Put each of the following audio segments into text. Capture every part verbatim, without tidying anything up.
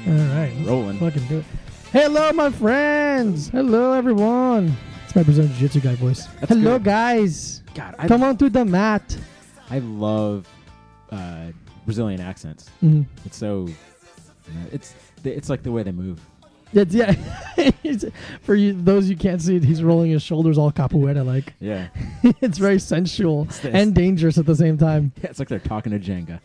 All right. Rolling. Fucking do it. Hello, my friends. Hello, everyone. It's my Brazilian Jiu-Jitsu guy voice. That's Hello, good. guys. God, I, Come on to the mat. I love uh, Brazilian accents. Mm-hmm. It's so, it's it's like the way they move. It's, yeah. It's- for you, those you can't see it, he's rolling his shoulders all capoeira like. Yeah. It's very sensual It's this. and dangerous at the same time. Yeah, it's like they're talking to Jenga.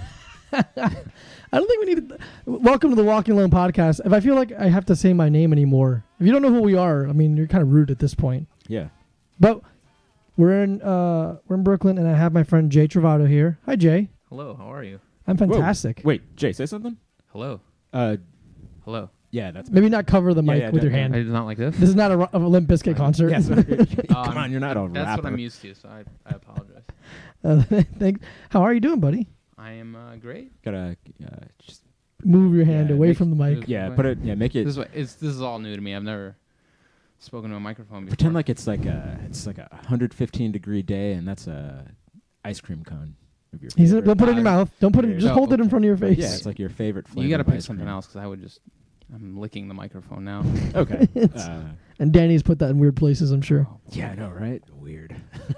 I don't think we need to. Welcome to the Walking Alone podcast. If I feel like I have to say my name anymore, if you don't know who we are, I mean, you're kind of rude at this point. Yeah. But we're in uh, we're in Brooklyn, and I have my friend Jay Travado here. Hi, Jay. Hello, how are you? I'm Whoa. fantastic. Wait, Jay, say something? Hello. Uh, Hello. yeah, that's Maybe not cover the Yeah, mic yeah, with your don't- hand. I did not like this. This is not a, Ro- a Limp Bizkit concert. Yes. Come Um, on, you're not a That's rapper. what I'm used to, so I, I apologize. uh, thanks. How are you doing, buddy? I am uh, great. Gotta uh, just Move your hand Yeah, away make- from the mic. move- yeah, put it. Yeah, make it. This is, what, it's, this is all new to me. I've never spoken to a microphone before. Pretend like it's like a it's like a one hundred fifteen degree day, and that's a ice cream cone of your. He's favorite. don't put it in your Uh, mouth. Don't put it. yeah, Just no, hold it in front of your face. Yeah, it's like your favorite flavor. You got to of pick ice something cream. else because I would just. I'm licking the microphone now. Okay. It's- uh, And Danny's put that in weird places, I'm sure. yeah, I know, right? Weird.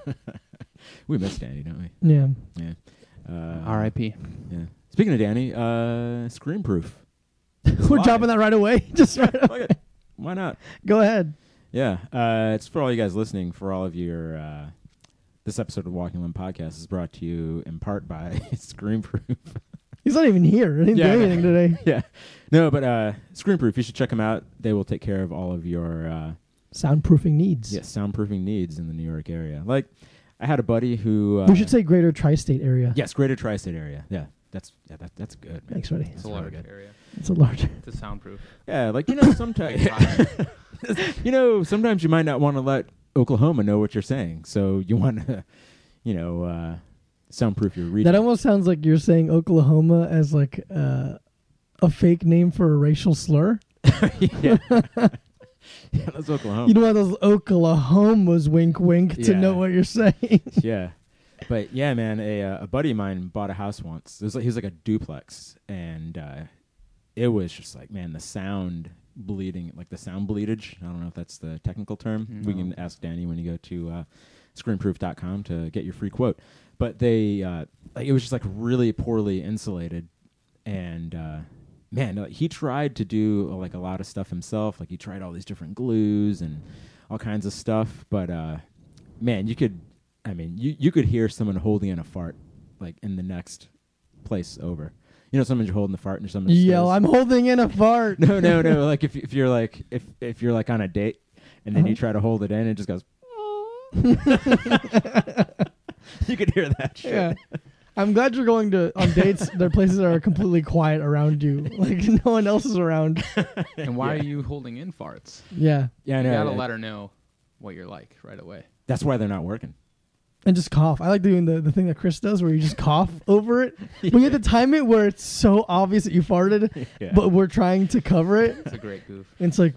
We miss Danny, don't we? Yeah. Yeah. Uh, R I P Yeah. Speaking of Danny, uh, Screamproof. We're live. dropping that right away. Just right Fuck it. Why not? Go ahead. Yeah. Uh, it's for all you guys listening. For all of your, uh, this episode of Walking Limb Podcast is brought to you in part by Screamproof. He's not even here. He didn't Yeah, I do know. anything today. Yeah. No, but uh, Screamproof, you should check them out. They will take care of all of your uh, Soundproofing needs. yeah, soundproofing needs in the New York area. Like, I had a buddy who... Uh, We should say greater tri-state area. Yes, greater tri-state area. Yeah, that's yeah, that, that's good. Man. Thanks, buddy. It's That's a really large good. area. It's a large. It's soundproof. Yeah, like, you know, sometimes... you know, sometimes you might not want to let Oklahoma know what you're saying, so you want to, you know, uh, soundproof your region. That almost sounds like you're saying Oklahoma as like uh, a fake name for a racial slur. yeah. Yeah, that's Oklahoma. You don't want those Oklahomas wink wink to Yeah. know what you're saying. Yeah, but yeah, man, a uh, a buddy of mine bought a house once. It was like, he was like a duplex, and uh, it was just like, man, the sound bleeding, like the sound bleedage. I don't know if that's the technical term. We No. can ask Danny when you go to uh, screamproof dot com to get your free quote. But they, uh, like, it was just like really poorly insulated, and uh, man, like, he tried to do uh, like a lot of stuff himself. Like he tried all these different glues and all kinds of stuff, but uh, man, you could. I mean, you, you could hear someone holding in a fart, like, in the next place over. You know, someone's holding the fart and someone You just yell, goes- I'm holding in a fart. No, no, no. Like, if if you're like, if if you're like on a date and then Uh-huh. you try to hold it in, it just goes... You could hear that shit. Yeah. I'm glad you're going to on dates. There are places that are completely quiet around you. Like no one else is around. And why Yeah. are you holding in farts? Yeah. Yeah, I You know. gotta yeah. let her know what you're like right away. That's why they're not working. And just cough. I like doing the, the thing that Chris does where you just cough over it. But you have to time it where it's so obvious that you farted, Yeah. but we're trying to cover it. It's a great goof. And it's like,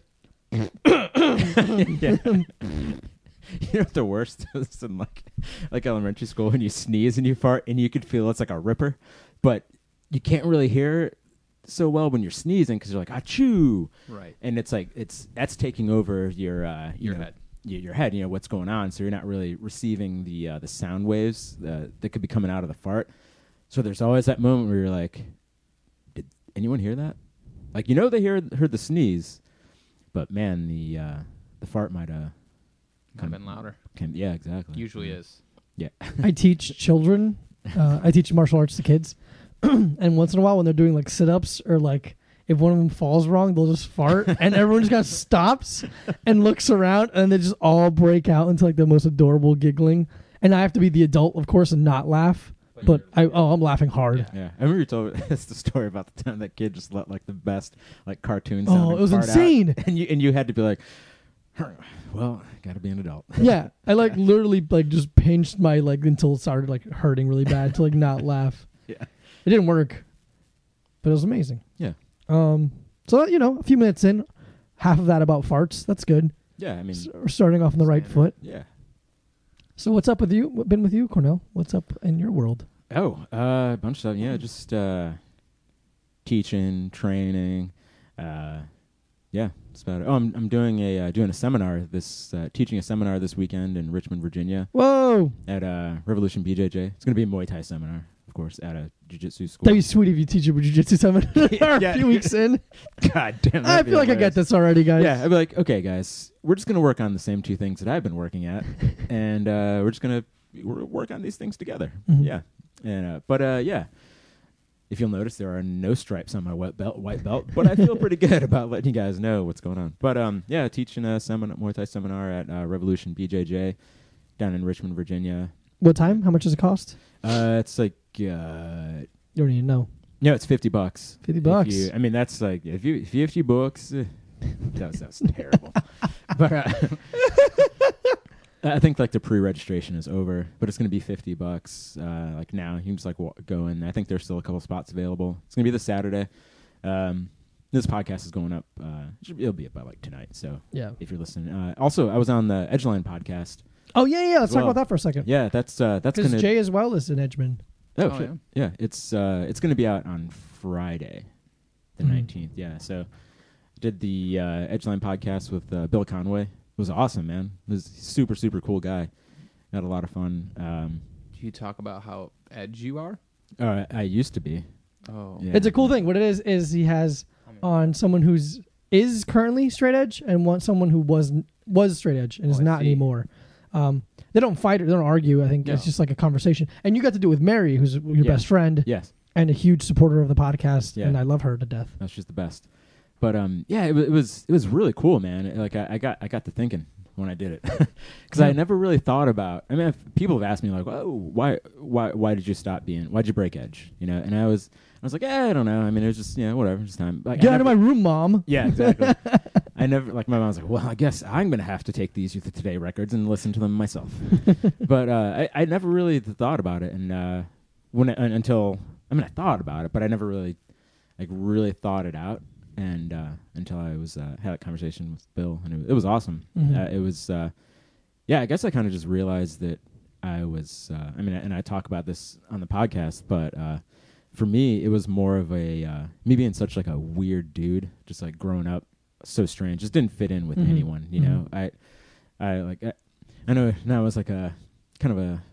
Yeah. You know what the worst is in like like elementary school when you sneeze and you fart and you could feel it's like a ripper, but you can't really hear it so well when you're sneezing because you're like achoo, Right. and it's like it's that's taking over your uh, you Your know, head. y- your head. You know what's going on, so you're not really receiving the uh, the sound waves uh, that could be coming out of the fart. So there's always that moment where you're like, did anyone hear that? Like you know they heard heard the sneeze, but man the uh, the fart might have. Might have been louder. Can, yeah, exactly. Usually yeah. is. Yeah. I teach children. Uh, I teach martial arts to kids. And once in a while when they're doing like sit-ups or like if one of them falls wrong, they'll just fart. And everyone just kind of stops and looks around and they just all break out into like the most adorable giggling. And I have to be the adult, of course, and not laugh. But I, oh, I'm laughing hard. Yeah. Yeah. I remember you told me that's the story about the time that kid just let like the best like cartoon Oh, sounding it was fart out. insane. And you and you had to be like, well, gotta be an adult. Yeah, I like literally like just pinched my leg until it started like hurting really bad to like not laugh. Yeah. It didn't work, but it was amazing. Yeah. Um. So you know, a few minutes in, half of that about farts. That's good. Yeah, I mean, S- We're starting off on the right Standard. foot. yeah. So what's up with you? What been with you, Cornell? What's up in your world? Oh, uh, a bunch of stuff. Yeah, just uh, teaching, training. uh, yeah, that's about it. Oh, I'm I'm doing a uh, doing a seminar this uh, teaching a seminar this weekend in Richmond, Virginia, Whoa. at uh, Revolution B J J. It's going to be a Muay Thai seminar, of course, at a jiu-jitsu school. That'd be sweet if you teach a jiu-jitsu seminar Yeah. a few weeks in. God damn. I that'd be feel like I get hilarious. this already, guys. Yeah, I'd be like, okay, guys, we're just going to work on the same two things that I've been working at, and uh, we're just going to work on these things together. Mhm. Yeah, and uh, but uh, yeah, if you'll notice, there are no stripes on my white belt, white belt, but I feel pretty good about letting you guys know what's going on. But um, yeah, teaching a seminar, Muay Thai seminar at uh, Revolution B J J down in Richmond, Virginia. What time? How much does it cost? Uh, it's like uh, You don't even know. no, it's fifty bucks. fifty If bucks. you- I mean, that's like if you fifty bucks. Eh, that was that was terrible. But uh, I think like the pre-registration is over, but it's going to be fifty bucks. Uh, like now, you can just like wa- go in. I think there's still a couple spots available. It's going to be this Saturday. Um, this podcast is going up. Uh, it should- it'll be up by like tonight. So Yeah. if you're listening, uh, also I was on the Edgeline podcast. Oh, yeah, yeah. Let's Well, talk about that for a second. Yeah, that's uh, that's Because going to. Jay as well is in Edgemond. Oh, Oh, shit. yeah. It's uh, it's going to be out on Friday, the Mhm. nineteenth. Yeah, so did the uh, Edgeline podcast with uh, Bill Conway. It was awesome, man. It was a super super cool guy. Had a lot of fun. Um, Do you talk about how edge you are? uh, I used to be. Oh, Yeah. It's a cool thing. What it is is he has on someone who's is currently straight edge and wants someone who was was straight edge and is Oh, I not see. anymore. Um, they don't fight or they don't argue. I think No. it's just like a conversation. And you got to do it with Mary, who's your Yeah. best friend Yes, and a huge supporter of the podcast. Yeah. And I love her to death. that's just the best. But um, yeah, it, wa- it was it was really cool, man. It- like I, I got I got to thinking when I did it because I Yeah. never really thought about. I mean, if people have asked me like, "Oh, why why why did you stop being? Why'd you break edge?" You know, and I was I was like, "Yeah, I don't know. I mean, it was just you know whatever, just time." Like, Get I out of never- my room, Mom. Yeah, exactly. I never like my mom was like, well, I guess I'm gonna have to take these Youth of Today records and listen to them myself. But uh, I, I never really thought about it, and uh, when I, un- until I mean I thought about it, but I never really like really thought it out, and uh, until I was uh, had that conversation with Bill, and it, was- it was awesome. Mhm. Uh, it was uh, yeah, I guess I kind of just realized that I was. Uh, I mean, and I talk about this on the podcast, but. Uh, For me, it was more of a uh, me being such like a weird dude, just like growing up, so strange, just didn't fit in with Mhm. anyone. You know, I, I like I, I know now it's like a kind of a,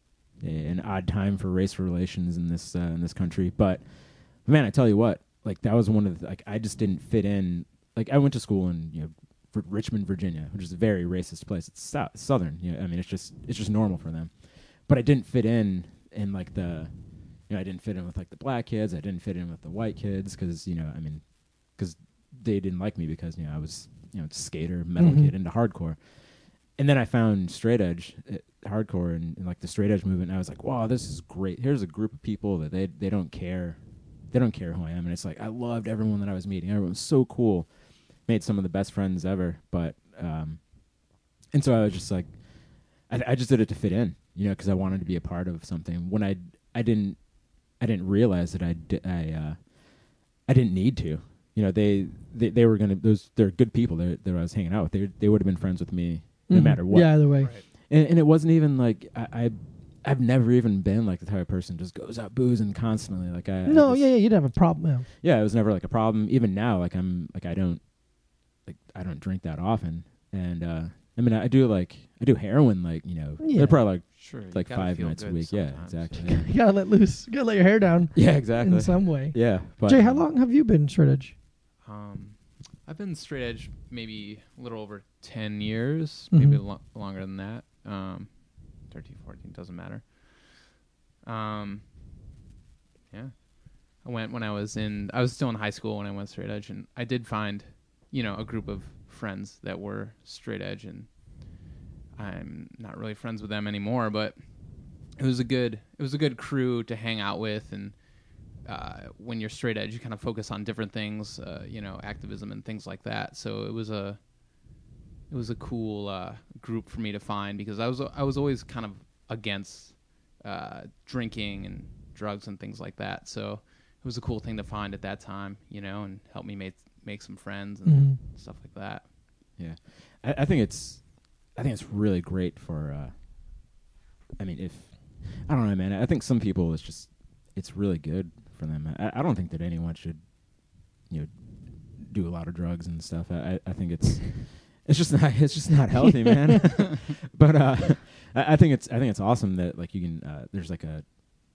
a an odd time for race relations in this uh, in this country, but man, I tell you what, like that was one of the, like I just didn't fit in. Like I went to school in you know R- Richmond, Virginia, which is a very racist place. It's south, southern. You know, I mean, it's just it's just normal for them, but I didn't fit in in like the. You know, I didn't fit in with like the black kids. I didn't fit in with the white kids because you know, I mean, because they didn't like me because you know I was you know skater metal Mhm. kid into hardcore, and then I found straight edge uh, hardcore and, and like the straight edge movement. And I was like, wow, this is great. Here's a group of people that they they don't care, they don't care who I am, and it's like I loved everyone that I was meeting. Everyone was so cool. Made some of the best friends ever, but um, and so I was just like, I, I just did it to fit in, you know, because I wanted to be a part of something. When I I didn't. I didn't realize that I di- I uh, I didn't need to. You know, they they, they were gonna those they're good people that that I was hanging out with. They they would have been friends with me no Mhm. matter what. Yeah, either way. Right. And, and it wasn't even like I, I I've never even been like the type of person just goes out boozing constantly. Like I No, I just, yeah, yeah, you didn't have a problem. Yeah. yeah, it was never like a problem. Even now, like I'm like I don't like I don't drink that often. And uh, I mean I do like I do heroin like you know Yeah. they're probably like Sure. you like gotta five feel nights a good week. Yeah, sometimes. exactly. Yeah, You gotta let loose. You gotta let your hair down yeah exactly. in some way. Yeah, but Jay, how long have you been straight edge? Um, I've been straight edge maybe a little over ten years, Mhm. maybe lo- longer than that. Um, thirteen, fourteen, doesn't matter. Um, yeah. I went when I was in, I was still in high school when I went straight edge, and I did find, you know, a group of friends that were straight edge, and I'm not really friends with them anymore, but it was a good, it was a good crew to hang out with, and uh, when you're straight edge, you kind of focus on different things, uh, you know, activism and things like that. So it was a, it was a cool uh, group for me to find because I was I was always kind of against uh, drinking and drugs and things like that. So it was a cool thing to find at that time, you know, and help me make make some friends and Mhm. stuff like that. Yeah, I, I think it's, I think it's really great for. Uh, I mean, if I don't know, man. I think some people it's just, it's really good for them. I, I don't think that anyone should, you know, do a lot of drugs and stuff. I, I think it's it's just not it's just not healthy, man. But uh, I, I think it's I think it's awesome that like you can uh, there's like a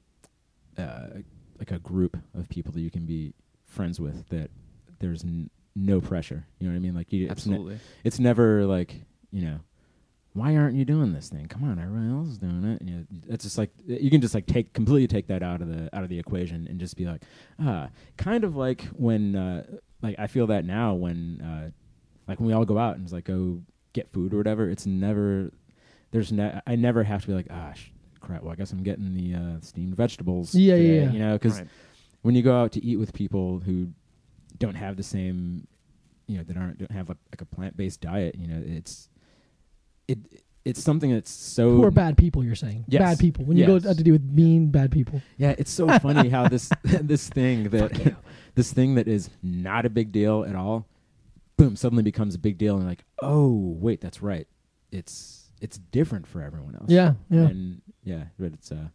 uh, like a group of people that you can be friends with that there's n- no pressure. You know what I mean? Like you, it's, ne- Absolutely. it's never like, you know, why aren't you doing this thing? Come on, everyone else is doing it. And you know, it's just like you can just like take completely take that out of the out of the equation and just be like, ah, kind of like when uh, like I feel that now when uh, like when we all go out and it's like go get food or whatever. It's never there's ne- I never have to be like, ah, sh- crap. Well, I guess I'm getting the uh, steamed vegetables. Yeah, today, yeah, yeah. You know, because Right. when you go out to eat with people who don't have the same, you know, that aren't don't have a, like a plant based diet, you know, it's it it's something that's so Who are bad people? You're saying Yes. bad people. When you Yes. go out to do with mean bad people. Yeah, it's so funny how this this thing that this thing that is not a big deal at all, boom, suddenly becomes a big deal, and like, oh wait, that's right, it's it's different for everyone else. Yeah, yeah. and yeah, but it's uh,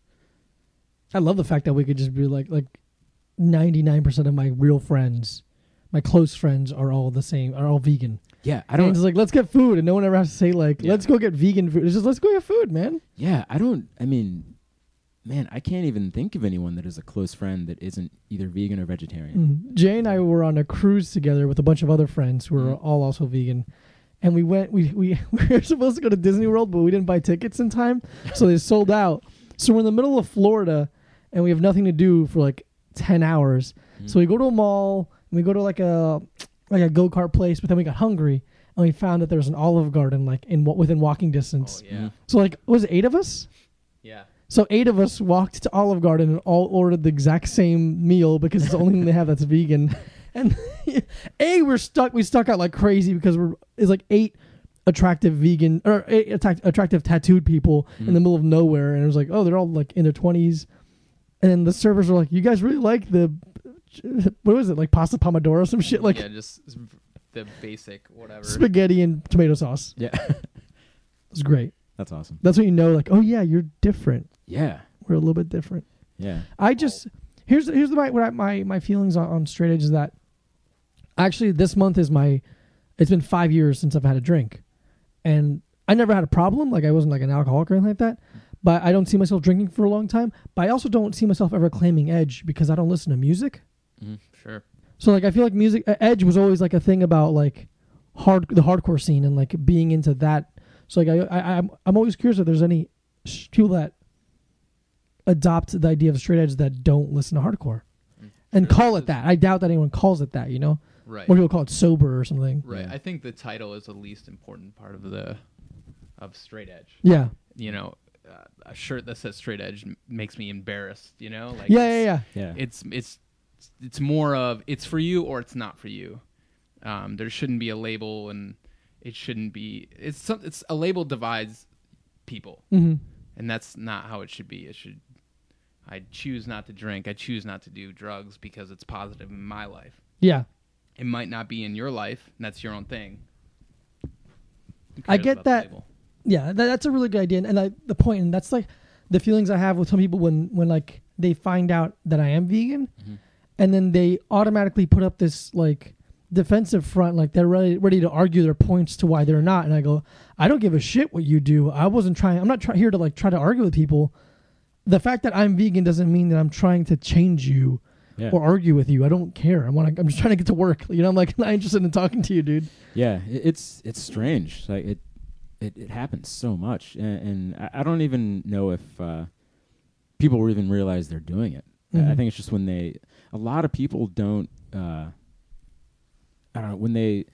I love the fact that we could just be like like ninety-nine percent of my real friends, my close friends are all the same, are all vegan. yeah, I And don't, it's like, let's get food, and no one ever has to say like, Yeah. let's go get vegan food. It's just let's go get food, man. yeah, I don't, I mean, man, I can't even think of anyone that is a close friend that isn't either vegan or vegetarian. Mm. Jay and I were on a cruise together with a bunch of other friends who were Mhm. all also vegan. And we went, we, we, we were supposed to go to Disney World, but we didn't buy tickets in time. So they sold out. So we're in the middle of Florida and we have nothing to do for like ten hours. Mhm. So we go to a mall and we go to like a, like a go-kart place, but then we got hungry and we found that there was an Olive Garden like in wa- within walking distance. Oh, yeah. Mhm. So like, was it eight of us? Yeah. So eight of us walked to Olive Garden and all ordered the exact same meal because it's the only thing they have that's vegan. And A, we're stuck. We stuck out like crazy because we're it's like eight attractive vegan or eight attract, attractive tattooed people Mhm. in the middle of nowhere, and it was like, oh, they're all like in their twenties. And then the servers were like, you guys really like the what was it like pasta pomodoro or some shit like yeah, just s- the basic whatever. spaghetti and tomato sauce. Yeah, It was great. that's awesome. That's when you know, like, oh yeah, you're different. Yeah, We're a little bit different. yeah, I just here's here's my what I, my my feelings on, on straight edge is that actually this month is my it's been five years since I've had a drink, and I never had a problem, like I wasn't like an alcoholic or anything like that, but I don't see myself drinking for a long time. But I also don't see myself ever claiming edge because I don't listen to music. Mhm. Sure. So like I feel like music uh, edge was always like a thing about like hard the hardcore scene and like being into that. So like I, I I'm I'm always curious if there's any sh- people that adopt the idea of straight edge that don't listen to hardcore and Sure. call it that. I doubt that anyone calls it that, you know? Right. Or people call it sober or something. Right. Yeah. I think the title is the least important part of the of straight edge. Yeah. You know, uh, a shirt that says straight edge m- makes me embarrassed. You know, like Yeah, yeah, it's, yeah. yeah. It's it's it's more of it's for you or it's not for you. Um, there shouldn't be a label, and it shouldn't be. It's some, it's a label divides people, Mm-hmm. and that's not how it should be. It should. I choose not to drink. I choose not to do drugs because it's positive in my life. Yeah. It might not be in your life, and that's your own thing. Who I cares get about the that- label? Yeah, that, that's a really good idea. And, and I, the point, and that's like the feelings I have with some people when, when like they find out that I am vegan, Mhm. and then they automatically put up this like defensive front, like they're ready ready to argue their points to why they're not. And I go, I don't give a shit what you do. I wasn't trying. I'm not try, here to like try to argue with people. The fact that I'm vegan doesn't mean that I'm trying to change you Yeah. or argue with you. I don't care. I'm like, I'm just trying to get to work. You know, I'm like not interested in talking to you, dude. Yeah, it, it's it's strange. Like it, it, it happens so much, and, and I, I don't even know if uh, people even realize they're doing it. I- I Mhm. think it's just when they, a lot of people don't. Uh, I don't know when they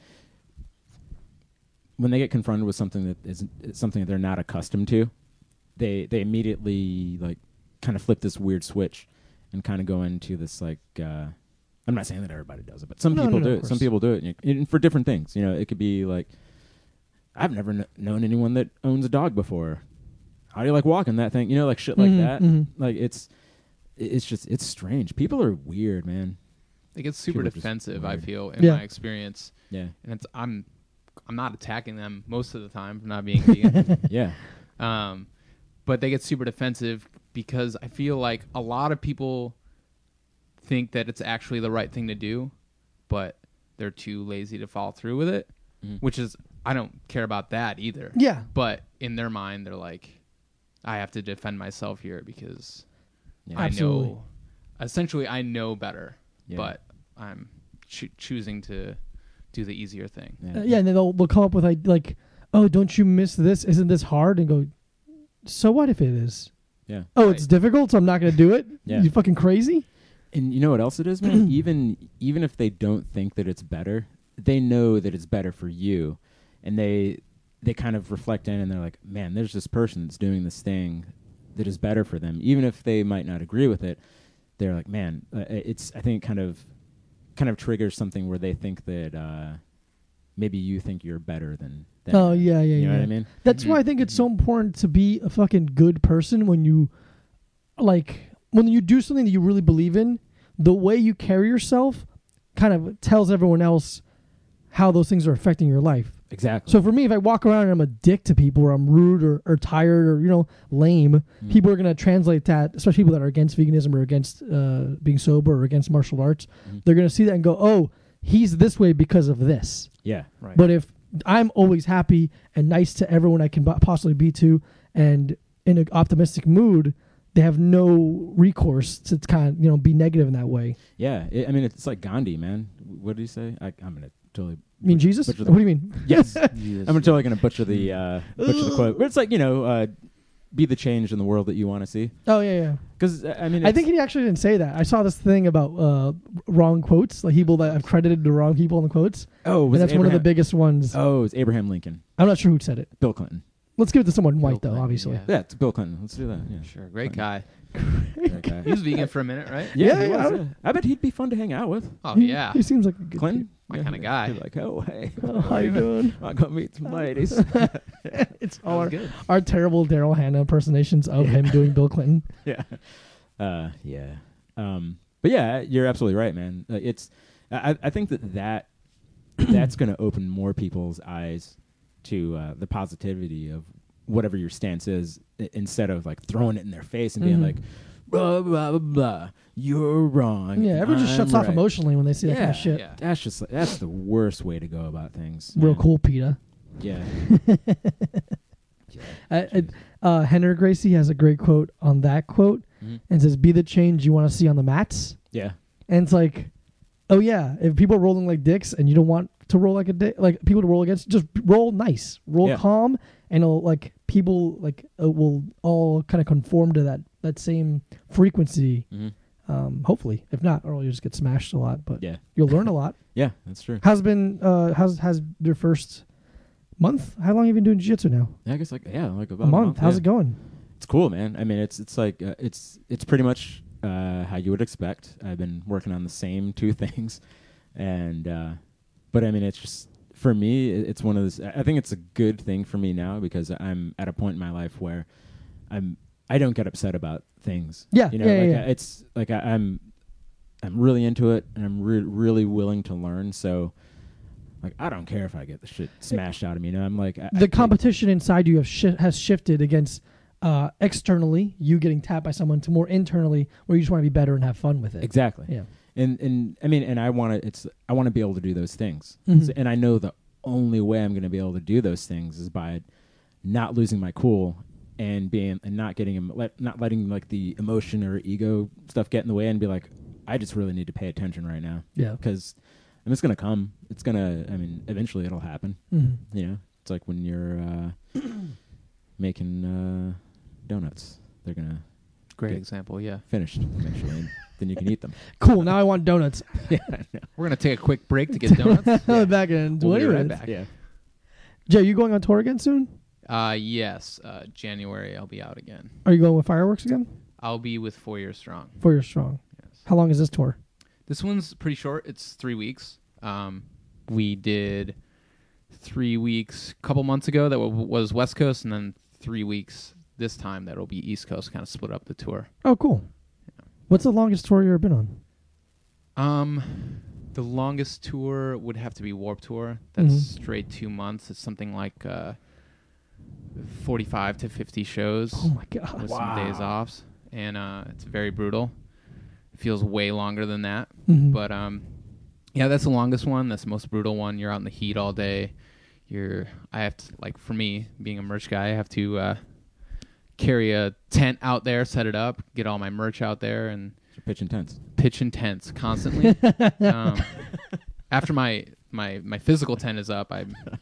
when they get confronted with something that is something that they're not accustomed to, they they immediately like kind of flip this weird switch and kind of go into this like. Uh, I'm not saying that everybody does it, but some No, people no, no, do of it. Some course. people do it, and, you- and for different things. You know, it could be like, I've never kn- known anyone that owns a dog before. How do you like walking that thing? You know, like shit like Mhm, that. mhm. Like it's, it's just it's strange. People are weird, man. It gets super People are just defensive. I weird. feel in Yeah. my experience, Yeah, and it's I'm I'm not attacking them most of the time for not being vegan. yeah, Um, but they get super defensive because I feel like a lot of people think that it's actually the right thing to do, but they're too lazy to follow through with it, Mm-hmm. which is, I don't care about that either. Yeah. But in their mind, they're like, I have to defend myself here because Yeah. I Absolutely. know, essentially, I know better, Yeah. but I'm choo- choosing to do the easier thing. Uh, yeah, and then they'll, they'll come up with like, like, oh, don't you miss this? Isn't this hard? And go, so what if it is? Yeah. Oh, Right. it's difficult, so I'm not going to do it? Yeah. You fucking crazy? And you know what else it is, man? even even if they don't think that it's better, they know that it's better for you, and they they kind of reflect in and they're like, man, there's this person that's doing this thing that is better for them, even if they might not agree with it. They're like, man, uh, it's I think kind of kind of triggers something where they think that uh, maybe you think you're better than them. Oh, yeah, yeah, you know yeah. what I mean? That's why I think it's so important to be a fucking good person when you, like, when you do something that you really believe in, the way you carry yourself kind of tells everyone else how those things are affecting your life. Exactly. So for me, if I walk around and I'm a dick to people, or I'm rude or, or tired or, you know, lame, Mm. people are going to translate that, especially people that are against veganism or against uh, being sober or against martial arts. Mhm. They're going to see that and go, oh, he's this way because of this. yeah. Right. But if I'm always happy and nice to everyone I can bo- possibly be to and in an optimistic mood, they have no recourse to kind of, you know, be negative in that way. Yeah. It, I mean, it's like Gandhi, man. What did he say? I, I'm gonna totally. You mean Jesus? butcher What the- do you mean? Yes. I'm totally gonna butcher the uh, butcher the quote. But it's like, you know, uh, be the change in the world that you want to see. Oh, yeah, yeah. Because I mean, I it's- think he actually didn't say that. I saw this thing about uh, wrong quotes, like people that have credited the wrong people in the quotes. oh, And was that's it one of the Abraham- biggest ones. Oh, it's Abraham Lincoln, I'm not sure who said it. Bill Clinton. Let's give it to someone Bill white, though, Clinton, obviously. yeah. Yeah, it's Bill Clinton. Let's do that. Yeah, Sure. Great Clinton. guy. Great guy. He was vegan for a minute, right? Yeah, Yeah, he yeah, was, I- yeah. I bet he'd be fun to hang out with. Oh, He- yeah. He seems like a good Clinton, My Yeah, kinda he'd- guy. he'd be like, oh, hey, dude. Oh, how you doing? I'll go meet some ladies. It's That all was our, good. our terrible Daryl Hannah impersonations of him doing Bill Clinton. yeah, uh, yeah. Um, but yeah, you're absolutely right, man. Uh, it's I, I think that that that's going to open more people's eyes to uh, the positivity of whatever your stance is, I- instead of like throwing it in their face and being Mhm. like, blah blah blah blah, you're wrong. Yeah, everyone just I'm shuts off right." emotionally when they see that kind of Yeah, shit. Yeah. That's just like, that's the worst way to go about things. Real man. cool, PETA. Yeah. Yeah. I, I, uh, Henry Gracie has a great quote on that quote Mhm. and says, "Be the change you want to see on the mats." Yeah. And it's like, oh yeah, if people are rolling like dicks and you don't want to roll like a dick, like people to roll against, just roll nice, roll Yeah. calm, and it'll, like people like uh, will all kind of conform to that that same frequency. Mhm. Um, hopefully, if not, or you'll just get smashed a lot. But Yeah. you'll learn a lot. Yeah, that's true. How's been? Uh, how's has your first month? How long have you been doing jiu-jitsu now? Yeah, I guess like yeah, like about A month. How's yeah. it going? It's cool, man. I mean, it's it's like uh, it's it's pretty much uh, how you would expect. I've been working on the same two things, and uh, but I mean, it's just for me, it- it's one of those. I think it's a good thing for me now because I'm at a point in my life where I'm I don't get upset about things. Yeah, you know, yeah, yeah, like yeah. I, it's like I, I'm I'm really into it, and I'm re- really willing to learn. So. Like I don't care if I get the shit smashed out of me. You know, I'm like I, I The take- competition inside you have shi- has shifted against uh, externally, you getting tapped by someone, to more internally, where you just want to be better and have fun with it. Exactly. Yeah. And and I mean, and I want to. It's I want to be able to do those things. Mhm. So- and I know the only way I'm going to be able to do those things is by not losing my cool and being and not getting em- let, not letting like the emotion or ego stuff get in the way and be like, I just really need to pay attention right now Yeah. because I mean, it's going to come. It's going to. I mean, eventually it'll happen. Mhm. You know, it's like when you're uh, making uh, donuts. They're gonna Great Good. example. Yeah. finish eventually, and then you can eat them. Cool. Now I want donuts. yeah, I know. We're gonna take a quick break to get donuts. Yeah. Back in We'll be twenty right minutes. back. yeah. Jay, you going on tour again soon? Uh, yes. Uh, January I'll be out again. Are you going with Fireworks again? I'll be with Four Years Strong. Four Years Strong. Yes. How long is this tour? This one's pretty short. It's three weeks. Um, we did three weeks a couple months ago that w- was West Coast, and then three weeks this time that'll be East Coast. Kind of split up the tour. Oh, cool. What's the longest tour you've ever been on? Um, the longest tour would have to be Warped Tour. That's Mhm. straight two months. It's something like uh, forty-five to fifty shows Oh my god. with some days offs, and uh, it's very brutal. It feels way longer than that. Mhm. But um, Yeah, that's the longest one. That's the most brutal one. You're out in the heat all day. You're. I have to, like, for me, being a merch guy, I have to uh, carry a tent out there, set it up, get all my merch out there, and So pitch intense. pitch in tents constantly. um, after my, my my physical tent is up, I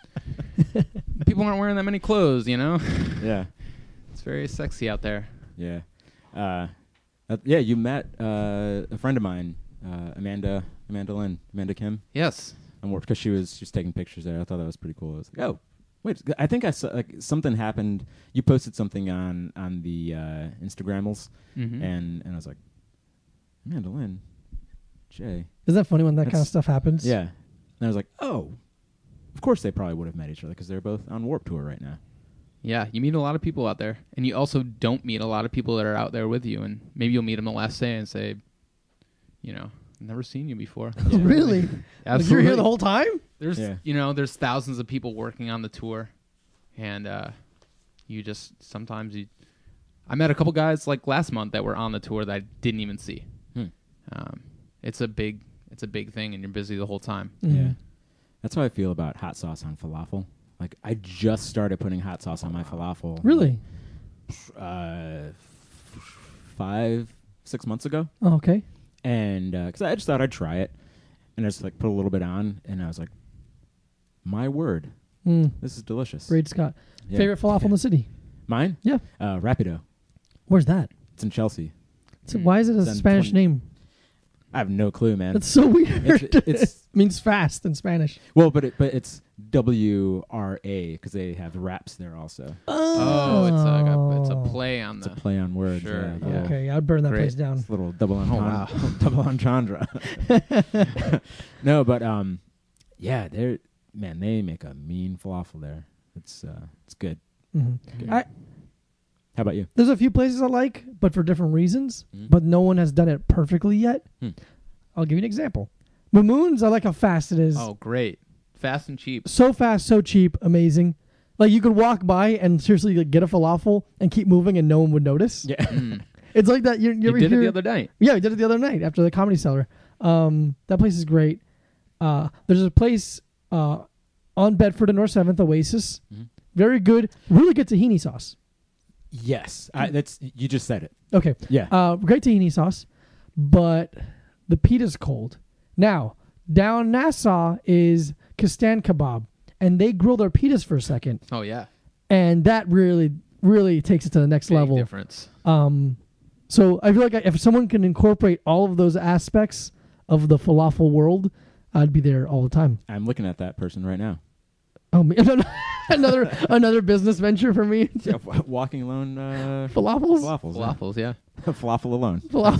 people aren't wearing that many clothes. You know, Yeah. it's very sexy out there. Yeah. Uh, uh, yeah, you met uh, a friend of mine, uh, Amanda Amanda Lynn, Amanda Kim, Yes. on work because she was she was taking pictures there. I thought that was pretty cool. I was like, oh, wait, I think I saw like something happened. You posted something on on the uh, Instagrammals, Mm-hmm. and and I was like, Amanda Lynn, Jay, Isn't that funny when that kind of That's- stuff happens? yeah. And I was like, oh, of course they probably would have met each other because they're both on Warp Tour right now. Yeah, you meet a lot of people out there, and you also don't meet a lot of people that are out there with you, and maybe you'll meet them the last day and say, you know, I've never seen you before. Oh, really? Like, Absolutely. you're here the whole time? There's, Yeah. you know, there's thousands of people working on the tour, and uh, you just sometimes you. I met a couple guys like last month that were on the tour that I didn't even see. Hmm. Um, it's a big, it's a big thing, and you're busy the whole time. Mhm. Yeah. That's how I feel about hot sauce on falafel. Like, I just started putting hot sauce on my falafel. Really? Uh, five, six months ago. Oh, okay. And because I just thought I'd try it. And I just, like, put a little bit on. And I was like, my word, Mm. this is delicious. Braid Scott. Yeah. Favorite falafel in the city? Mine? Yeah. Uh, Rapido. Where's that? It's in Chelsea. So why is it a It's on Spanish twenty name? I have no clue, man. That's so weird. It's- it's- means fast in Spanish. well, but it, but it's W R A because they have raps there also. Oh, it's a, it's a play on It's a the. play on words. Sure, Yeah, yeah. yeah. Okay, I'd burn that Great. place down. It's a little double Oh, entendre. wow. double entendre. No, but um, yeah, they're man, they make a mean falafel there. It's uh, it's good. Mhm. Good. I, How about you? there's a few places I like, but for different reasons. Mhm. But no one has done it perfectly yet. Hmm. I'll give you an example. Mamoon's, I like how fast it is. Oh, great! Fast and cheap. So fast, so cheap, amazing. Like you could walk by and seriously like, get a falafel and keep moving and no one would notice. Yeah. Mm. It's like that. You're, you You ever did hear, it the other night. Yeah, we did it the other night after the Comedy Cellar. Um, that place is great. Uh, there's a place uh, on Bedford and North seventh, Oasis. Mhm. Very good. Really good tahini sauce. Yes, I, that's you just said it. Okay. Yeah. Uh, great tahini sauce, but the pita's cold. Now, down Nassau is Kistan Kebab, and they grill their pitas for a second, Oh yeah, and that really, really takes it to the next big level. difference. Um, so I feel like if someone can incorporate all of those aspects of the falafel world, I'd be there all the time. I'm looking at that person right now. Oh, man. another another business venture for me. Yeah, w- walking alone. Uh, Falafels? Falafels. Falafels, yeah. Yeah. Falafel alone.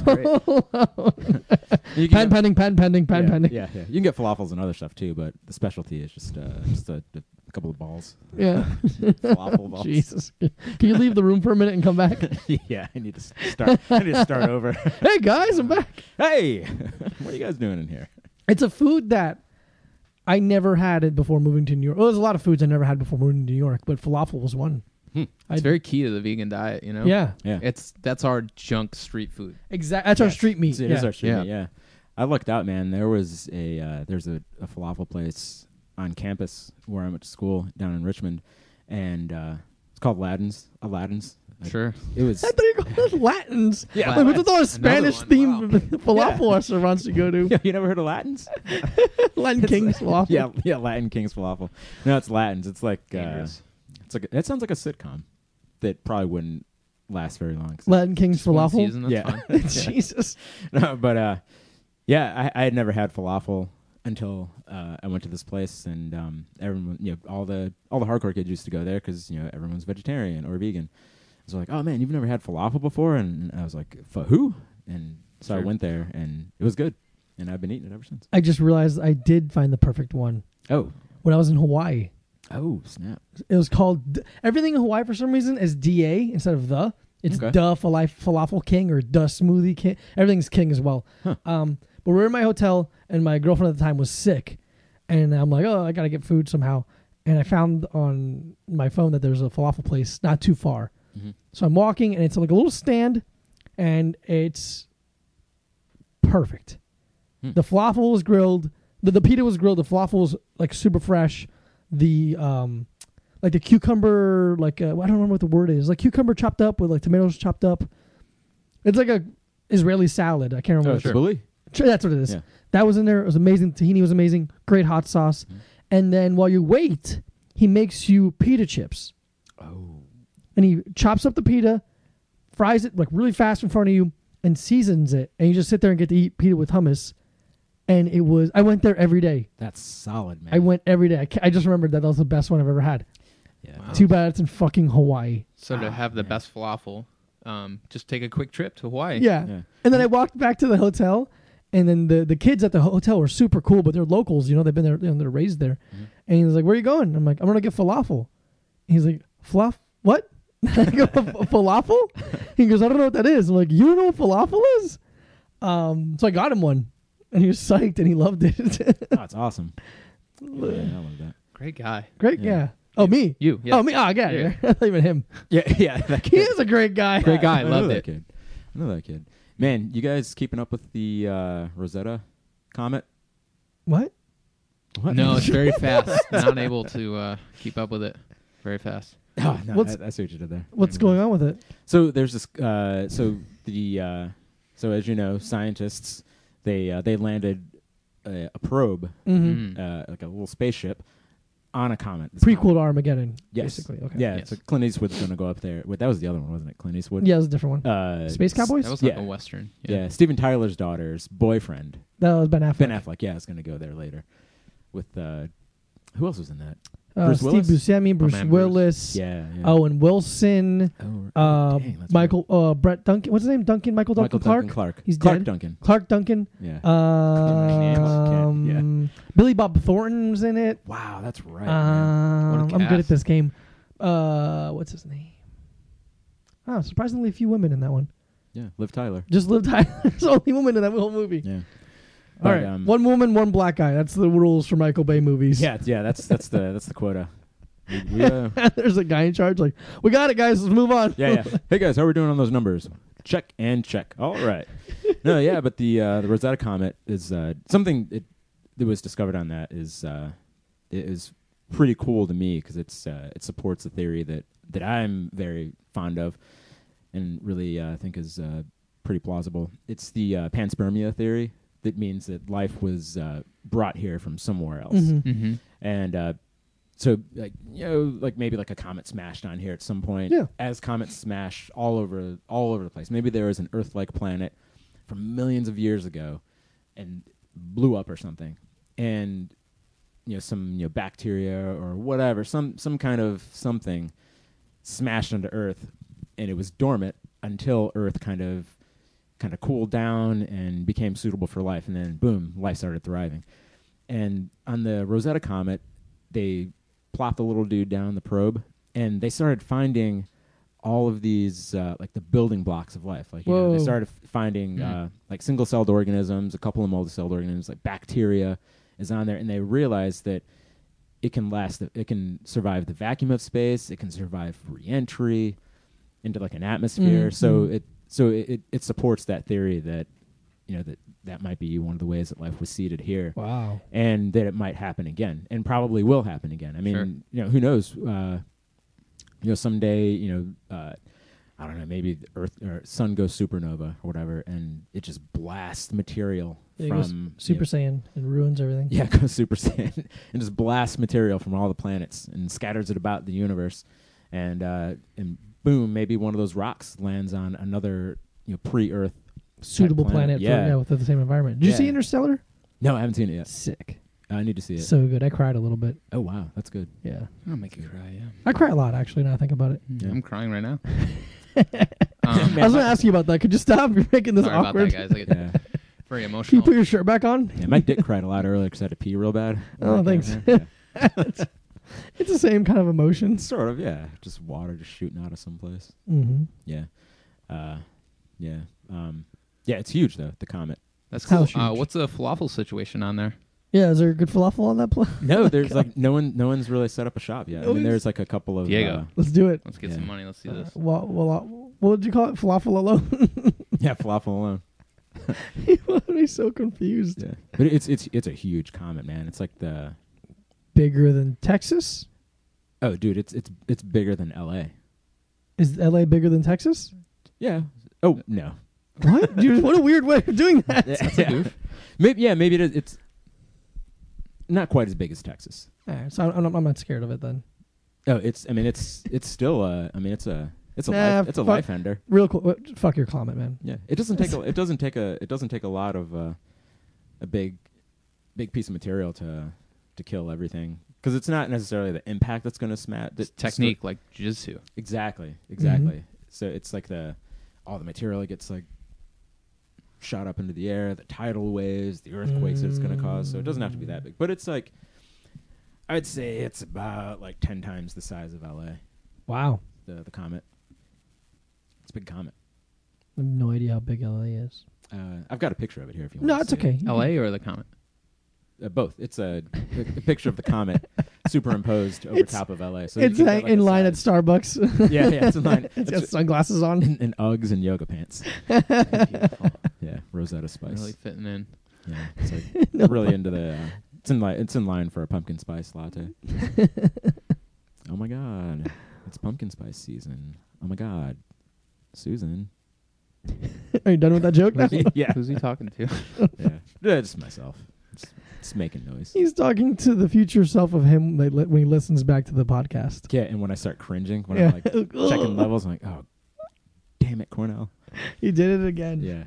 Falafel. You can Patent get- pending, patent pending, patent yeah, pending. yeah, yeah. You can get falafels and other stuff too, but the specialty is just uh, just a, a couple of balls. Yeah. Falafel balls. Jesus. Can you leave the room for a minute and come back? Yeah, I need to s- start. I need to start over. Hey, guys, I'm back. Hey, what are you guys doing in here? It's a food that I never had it before moving to New York. Well, there's a lot of foods I never had before moving to New York, but falafel was one. It's I- very key to the vegan diet, you know. Yeah. Yeah, It's that's our junk street food. Exactly. That's our Yes. street meat. It yeah. is our street Yeah. meat, yeah. I looked out, man. There was a uh, there's a, a falafel place on campus where I went to school down in Richmond, and uh, it's called Aladdin's. Aladdin's. Like, Sure. It was. I thought you called it Latins. Yeah. Like, what's with all the Another Spanish one. themed falafel restaurants you go to? Yeah, you never heard of Latins? Latin King's falafel. yeah, yeah, Latin King's falafel. No, it's Latins. It's like uh, Dangerous. it's like that sounds like a sitcom that probably wouldn't last very long. Latin King's One falafel. season, that's Yeah. fine. Jesus. No, but uh, yeah, I, I had never had falafel until uh, I went to this place, and um, everyone, you know, all the all the hardcore kids used to go there because you know everyone's vegetarian or vegan. So like, oh man, you've never had falafel before, and I was like, for who? And so I Sure. went there, and it was good, and I've been eating it ever since. I just realized I did find the perfect one Oh, when I was in Hawaii. oh, snap! It was called D- everything in Hawaii for some reason is D A instead of the. It's Okay. the falaf- falafel king or the smoothie king. Everything's king as well. Huh. Um, but we we're in my hotel and my girlfriend at the time was sick, and I'm like, oh, I gotta get food somehow. And I found on my phone that there's a falafel place not too far. Mm-hmm. So I'm walking and it's like a little stand, and it's perfect. Hmm. The falafel is grilled. the, the pita was grilled. The falafel was like super fresh. The um, like the cucumber, like uh, I don't remember what the word is. Like cucumber chopped up with like tomatoes chopped up. It's like a Israeli salad. I can't remember. Oh, what it's- tabbouleh? Sure, that's what it is. Yeah. That was in there. It was amazing. Tahini was amazing. Great hot sauce. Mhm. And then while you wait, he makes you pita chips. Oh. And he chops up the pita, fries it like really fast in front of you, and seasons it. And you just sit there and get to eat pita with hummus. And it was, I went there every day. That's solid, man. I went every day. I, ca- I just remembered that that was the best one I've ever had. Yeah. Wow. Too bad it's in fucking Hawaii. So to Ah, have the man. best falafel, um, just take a quick trip to Hawaii. Yeah. Yeah. And then I walked back to the hotel, and then the, the kids at the hotel were super cool, but they're locals, you know, they've been there, you know, they're raised there. Mhm. And he was like, "Where are you going?" I'm like, "I'm gonna get falafel." He's like, "Falaf? What?" I go, "F- falafel? He goes, "I don't know what that is." I'm like, "You don't know what falafel is?" Um, so I got him one, and he was psyched, and he loved it. Oh, it's awesome. Yeah, I love that. Great guy. Great, yeah. Yeah. Oh, me? You. Yeah. Oh, me? Oh, I got Yeah. it. I thought you meant him. Yeah, yeah. That He kid. is a great guy. Great guy. I know Loved that it. kid. I know that kid. Man, you guys keeping up with the uh, Rosetta comet? What? What? No, it's very fast. Not able to uh, keep up with it. Very fast. Oh, no, What's- I, I see what you did there. What's going on with it? So there's this. Uh, so the. Uh, so as you know, scientists they uh, they landed a, a probe, Mm-hmm. Mm. uh, like a little spaceship, on a comet. This Prequel comet. to Armageddon, Yes. basically. Okay. Yeah. Yes. So Clint Eastwood's going to go up there. Wait, that was the other one, wasn't it? Clint Eastwood. Yeah, it was a different one. Uh, Space Cowboys? That was like Yeah. a western. Yeah. Steven Tyler's daughter's boyfriend, That was Ben Affleck. Ben Affleck. Yeah, is going to go there later. With uh, who else was in that? Uh, Bruce Steve Willis? Buscemi, Bruce man, Bruce. Willis, Yeah. yeah. Owen Wilson, Oh, uh, dang, that's Michael, uh, Brett Duncan. What's his name? Duncan. Michael right. Duncan Michael Clark. Duncan Clark. He's Clark dead. Duncan. Clark Duncan. Yeah. Um, Yeah. Billy Bob Thornton was in it. Wow, that's right. man. Um, What a I'm good at cast. this game. Uh, what's his name? Oh, surprisingly few women in that one. Yeah, Liv Tyler. Just Liv Tyler. There's only women in that whole movie. Yeah. All But, right, um, one woman, one black guy. That's the rules for Michael Bay movies. Yeah, yeah, that's that's the that's the quota. We, we, uh, There's a guy in charge. Like, we got it, guys. Let's move on. yeah, yeah. Hey guys, how are we doing on those numbers? Check and check. All right. No, yeah, but the uh, the Rosetta Comet is uh, something it, that was discovered on that is uh, it is pretty cool to me because it's uh, it supports a theory that that I'm very fond of and really uh, think is uh, pretty plausible. It's the uh, panspermia theory that means that life was uh, brought here from somewhere else. Mhm. Mm-hmm. And uh, so, like you know, like maybe like a comet smashed on here at some point. Yeah. As comets smash all over, all over the place. Maybe there was an Earth-like planet from millions of years ago, and blew up or something, and you know some you know bacteria or whatever, some some kind of something smashed onto Earth, and it was dormant until Earth kind of kind of cooled down and became suitable for life, and then boom, life started thriving. And on the Rosetta Comet, they plopped a little dude down the probe, and they started finding all of these, uh, like the building blocks of life. Like you know, they Whoa. started f- finding Mm. uh, like single-celled organisms, a couple of multi-celled organisms, like bacteria is on there, and they realized that it can last, the, it can survive the vacuum of space, it can survive re-entry into like an atmosphere. Mm, So mm. it so it, it it supports that theory that you know that that might be one of the ways that life was seeded here. Wow. And that it might happen again, and probably will happen again. I mean, Sure. you know, who knows? Uh, you know, someday, you know, uh, I don't know, maybe the Earth or Sun goes supernova or whatever, and it just blasts material Yeah, it goes from Super you know, Saiyan and ruins everything. yeah, it goes Super Saiyan and just blasts material from all the planets and scatters it about the universe, and uh, and boom, maybe one of those rocks lands on another you know pre-Earth Suitable type planet, Yeah. for, yeah, with the same environment. Did you Yeah. see Interstellar? No, I haven't seen it yet. Sick. I need to see it. So good. I cried a little bit. Oh wow, that's good. Yeah. I'll make you cry. Yeah. I cry a lot, actually, now I think about it. Yeah. I'm crying right now. I um, was going to ask you about that. Could you stop? You're making this sorry awkward. about that, guys. I get Yeah. very Can you emotional. put your shirt back on? Yeah, my dick cried a lot earlier because I had to pee real bad. Oh, Okay, thanks. yeah. It's the same kind of emotions. Sort of, yeah. Just water just shooting out of someplace. Mm-hmm. Yeah. Uh, yeah. Um, yeah, it's huge, though, the comet. That's How cool. huge? Uh, what's the falafel situation on there? Yeah, is there good falafel on that place? No, there's like no one, no one's really set up a shop yet. I No mean, one's- there's like a couple of Diego. uh, Let's do it. Let's get Yeah. some money. Let's see Uh, this. well, well, uh, what would you call it? Falafel alone? yeah, falafel alone. He would be so confused. Yeah, but it's it's it's a huge comet, man. It's like the Bigger than Texas? oh, dude, it's it's it's bigger than L A. Is L A bigger than Texas? Yeah. Oh no. What? Dude, what a weird way of doing that. That's a goof. Maybe yeah, maybe it is, it's not quite as big as Texas. All right, so I'm, I'm not scared of it then. Oh, it's I mean it's it's still uh I mean it's a it's a Nah, life, it's a fuck- life ender. Real cool. What, fuck your comment, man. Yeah. It doesn't take a, it doesn't take a it doesn't take a lot of uh, a big big piece of material to to kill everything because it's not necessarily the impact that's going to smash It's technique like jiu-jitsu. Exactly. Exactly. Mhm. So it's like the all the material gets like shot up into the air, the tidal waves, the earthquakes that it's going to cause. So it doesn't have to be that big, but it's like I'd say it's about like ten times the size of L A. Wow. The the comet. It's a big comet. I have no idea how big L A is. Uh, I've got a picture of it here if you want. No, to it's see it. okay. L A or the comet? Uh, both. It's a, a, a picture of the comet superimposed over It's- top of L A. So It's you can hang- get, like, in a line at size. Starbucks. Yeah, yeah, it's in line. It's got It's- sunglasses on. in, in Uggs and yoga pants. Beautiful. Yeah, Rosetta Spice. Really fitting in. Yeah, it's like No. really into the. Uh, it's in line. It's in line for a pumpkin spice latte. Oh my god, it's pumpkin spice season. Oh my god, Susan. Are you done with that joke? now? Yeah, Who's he talking to? yeah, yeah, just myself. Just, just making noise. He's talking to the future self of him like, li- when he listens back to the podcast. Yeah, and when I start cringing, when Yeah. I'm like checking levels, I'm like, oh, damn it, Cornell. He did it again. Yeah.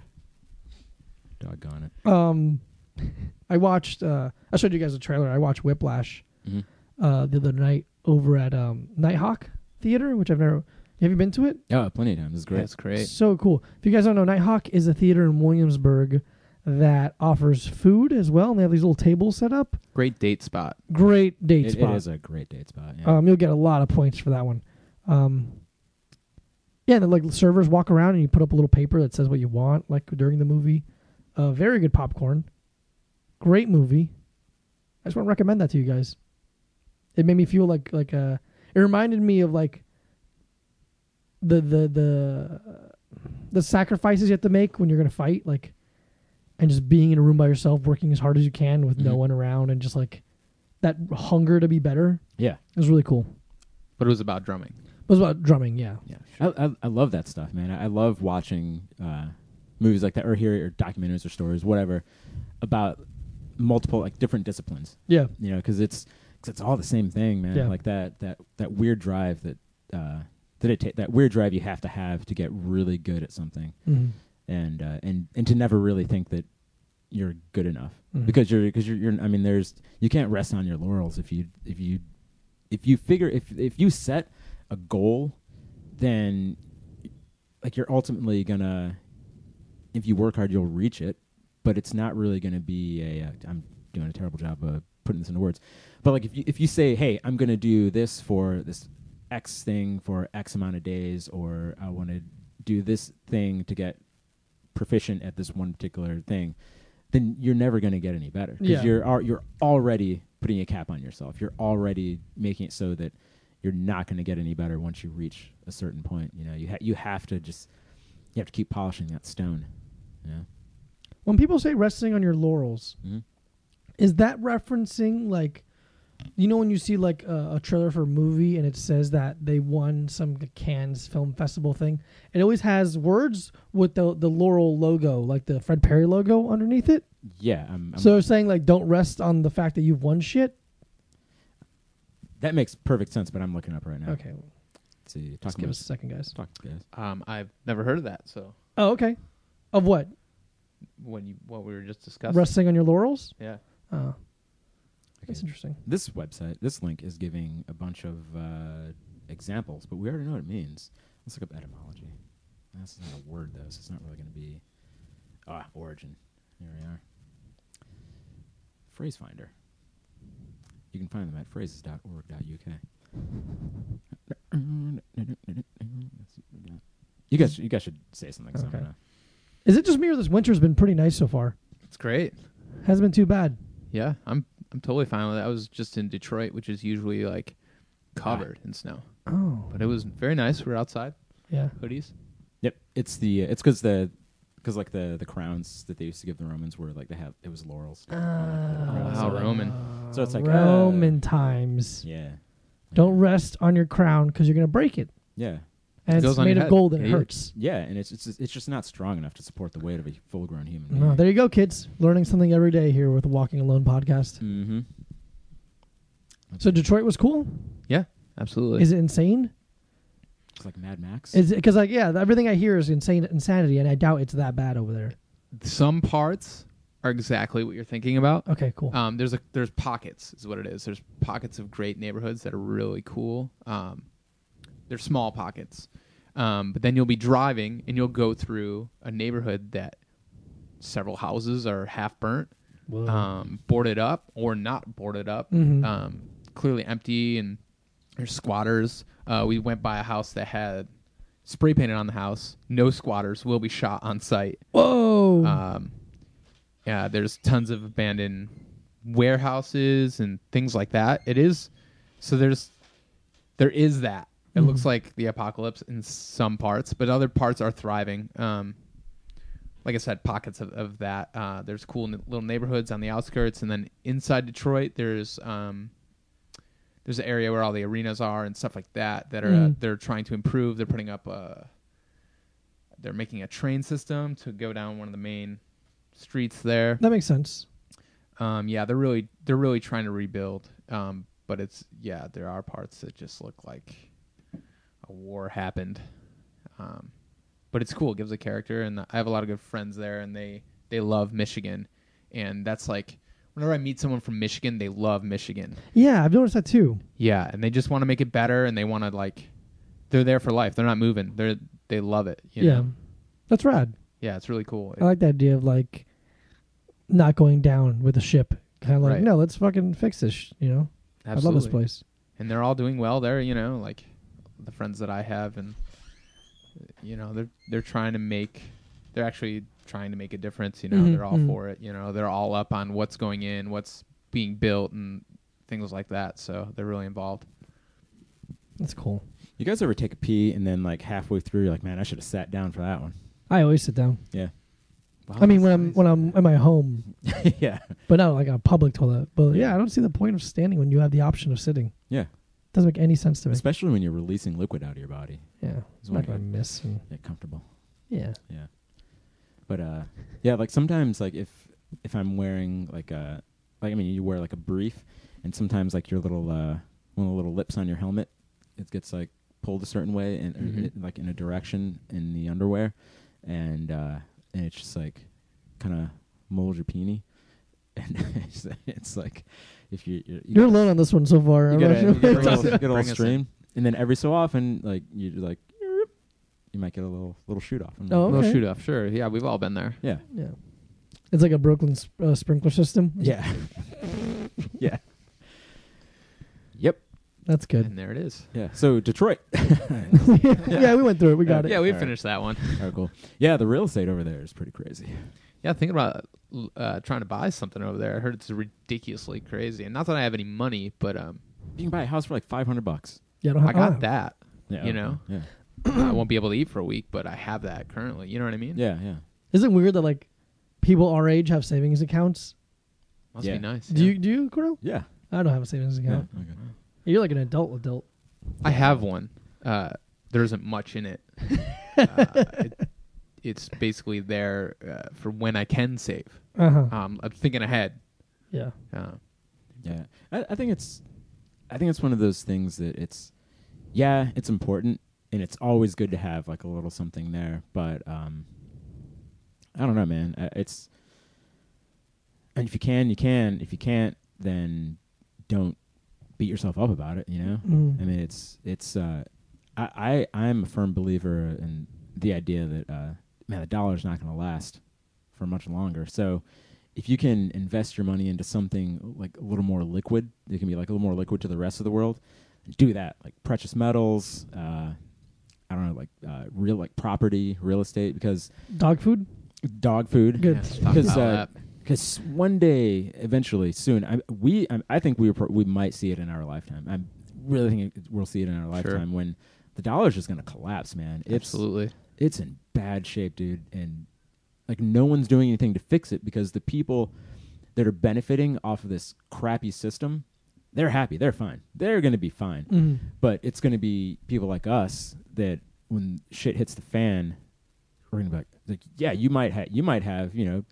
Doggone it. Um, I watched. Uh, I showed you guys a trailer. I watched Whiplash Mm-hmm. uh, the other night over at um, Nighthawk Theater, which I've never. Have you been to it? Oh, plenty of times. It's great. That's great. So cool. If you guys don't know, Nighthawk is a theater in Williamsburg that offers food as well, and they have these little tables set up. Great date spot. Great date It, spot. it is a great date spot. Yeah. Um, you'll get a lot of points for that one. Um, yeah, and then, like servers walk around and you put up a little paper that says what you want, like during the movie. Uh, very good popcorn. Great movie. I just want to recommend that to you guys. It made me feel like like uh, it reminded me of like the the the the sacrifices you have to make when you're gonna fight, like, and just being in a room by yourself, working as hard as you can with no Mhm. one around, and just like that hunger to be better. yeah. It was really cool. But it was about drumming. It was about drumming, yeah. Yeah. I, I I love that stuff, man. I, I love watching uh, movies like that, or hearing or documentaries or stories, whatever, about multiple like different disciplines. Yeah. You know, because it's cause it's all the same thing, man. Yeah. Like that that that weird drive that uh, that it ta- that weird drive you have to have to get really good at something, Mhm. and uh, and and to never really think that you're good enough Mhm. because you're because you're, you're I mean there's you can't rest on your laurels if you if you if you figure if if you set a goal, then like you're ultimately gonna if you work hard you'll reach it, but it's not really gonna be a uh, I'm doing a terrible job of putting this into words, but like if you if you say, hey, I'm gonna do this for this X thing for X amount of days, or I want to do this thing to get proficient at this one particular thing, then you're never going to get any better because Yeah. you're al- you're already putting a cap on yourself. You're already making it so that you're not going to get any better once you reach a certain point. You know, you ha- you have to just you have to keep polishing that stone. Yeah. When people say resting on your laurels, Mm-hmm. is that referencing like, you know, when you see like a, a trailer for a movie and it says that they won some Cannes Film Festival thing, it always has words with the the Laurel logo, like the Fred Perry logo underneath it. Yeah. I'm, I'm, So they're saying like, don't rest on the fact that you've won shit. that makes perfect sense. But I'm looking up right now. Okay, well, Let's see. Talk just to give us. us a second, guys. Talk to guys. Um, I've never heard of that. So Oh, okay. Of what? when you what we were just discussing. Resting on your laurels? Yeah. Oh, that's Okay. interesting. This website, this link is giving a bunch of uh, examples, but we already know what it means. Let's look up etymology. That's not a word, though, so it's not really going to be... Ah, origin. Here we are. Phrase finder. You can find them at phrases dot org dot U K. You guys, you guys should say something. 'cause I'm Okay. gonna- Is it just me or this winter's been pretty nice so far? It's great. Hasn't been too bad. Yeah, I'm I'm totally fine with it. I was just in Detroit, which is usually like covered in snow, Oh, but it was very nice. We were outside, yeah. hoodies. Yep, it's the it's because the because like the the crowns that they used to give the Romans were like they have it was laurels. Uh, Wow, Roman. So it's like, Roman uh, times. Yeah. Don't rest on your crown because you're gonna break it. Yeah. And It it's goes on made your of head. gold and it Idiot. hurts. Yeah, and it's it's just, it's just not strong enough to support the weight of a full grown human being. No, there you go, kids. Learning something every day here with the Walking Alone podcast. Mm-hmm. So Detroit was cool. Absolutely. Is it insane? It's like Mad Max. Is it because like yeah, everything I hear is insane insanity, and I doubt it's that bad over there. Some parts are exactly what you're thinking about. Okay, cool. Um, there's a there's pockets is what it is. There's pockets of great neighborhoods that are really cool. Um, they're small pockets, um, but then you'll be driving and you'll go through a neighborhood that several houses are half burnt, Whoa. um, boarded up or not boarded up, Mhm. um, clearly empty, and there's squatters. Uh, we went by a house that had spray painted on the house. No squatters will be shot on site. Whoa. Um, yeah, there's tons of abandoned warehouses and things like that. It is so there's there is that. It Mhm. looks like the apocalypse in some parts, but other parts are thriving. Um, like I said, pockets of, of that. Uh, there's cool n- little neighborhoods on the outskirts, and then inside Detroit, there's um, there's an area where all the arenas are and stuff like that that are uh, Mm. they're trying to improve. They're putting up a they're making a train system to go down one of the main streets there. That makes sense. Um, yeah, they're really they're really trying to rebuild. Um, but it's yeah, there are parts that just look like a war happened. Um, but it's cool. It gives a character, and I have a lot of good friends there, and they they love Michigan, and that's like whenever I meet someone from Michigan, they love Michigan. Yeah, I've noticed that too. Yeah, and they just want to make it better, and they want to like they're there for life. They're not moving. They're they love it. You Yeah, know? that's rad. Yeah, it's really cool. I like the idea of like not going down with the ship. Kind of like, Right. no, let's fucking fix this. sh- You know, I love this place. And they're all doing well there, you know, like the friends that I have, and you know, they're they're trying to make they're actually trying to make a difference, you know. Mhm, They're all mhm. for it, you know. They're all up on what's going in, what's being built, and things like that. So they're really involved. That's cool. You guys ever take a pee and then like halfway through you're like, man, I should have sat down for that one. I always sit down. Yeah. Wow, I mean, that's when I'm nice. when I'm in my home, Yeah. but not like a public toilet. But yeah, Yeah. I don't see the point of standing when you have the option of sitting. Yeah. Doesn't make any sense to me. Especially when you're releasing liquid out of your body. Yeah, It's I'm not one gonna miss. And, Get comfortable. yeah. Yeah. But uh yeah, like sometimes like if if I'm wearing like a like I mean you wear like a brief and sometimes like your little uh one of the little lips on your helmet it gets like pulled a certain way and or Mhm. it, like in a direction in the underwear and uh and it's just like kind of molds your peenie and it's, it's like if you you're, you You're gotta- alone on this one so far. you I'm get not a, sure you what get a you're little, talking get a little Bring us in. stream and then every so often like you like you might get a little little shoot off. Oh, Little okay. shoot off, sure. Yeah, we've all been there. Yeah. Yeah. It's like a Brooklyn sp- uh, sprinkler system. Yeah. yeah. Yep. That's good. And there it is. Yeah. So Detroit. yeah, we went through it. We got Yeah. it. Yeah, we All right. finished that one. All right, cool. Yeah, the real estate over there is pretty crazy. Yeah, thinking about uh, trying to buy something over there. I heard it's ridiculously crazy, and not that I have any money, but um, You can buy a house for like five hundred bucks. Yeah, I, don't I have, got oh. that. Yeah. You know? Yeah. I won't be able to eat for a week, but I have that currently. You know what I mean? Yeah. Yeah. Isn't it weird that like people our age have savings accounts? Must Yeah. be nice. Do yeah. you? Do you, Cordell? Yeah. I don't have a savings Yeah. account. Okay. You're like an adult adult. I have one. Uh, there isn't much in it. uh, it it's basically there uh, for when I can save. Uh huh. Um, I'm thinking ahead. Yeah. Uh, Yeah. I, I think it's, I think it's one of those things that it's, yeah, it's important and it's always good to have like a little something there, but um, I don't know, man. Uh, It's, and if you can, you can. If you can't, then don't beat yourself up about it. You know. Mm. I mean, it's it's. Uh, I, I I'm a firm believer in the idea that uh, man, the dollar's not going to last for much longer. So, if you can invest your money into something like a little more liquid, it can be like a little more liquid to the rest of the world. Do that, like precious metals. Uh, I don't know, like uh, real like property, real estate, because Dog food. dog food. Good. yeah, stockpile Because uh, that. because one day, eventually, soon, I, we I, I think we were pro- we might see it in our lifetime. I really think it, we'll see it in our Sure. lifetime when the dollar's just going to collapse, man. It's Absolutely. it's in bad shape, dude, and like no one's doing anything to fix it because the people that are benefiting off of this crappy system, they're happy, they're fine, they're going to be fine. Mm-hmm. But it's going to be people like us that when shit hits the fan, we're going to be like, like, yeah, you might have, you might have, you know,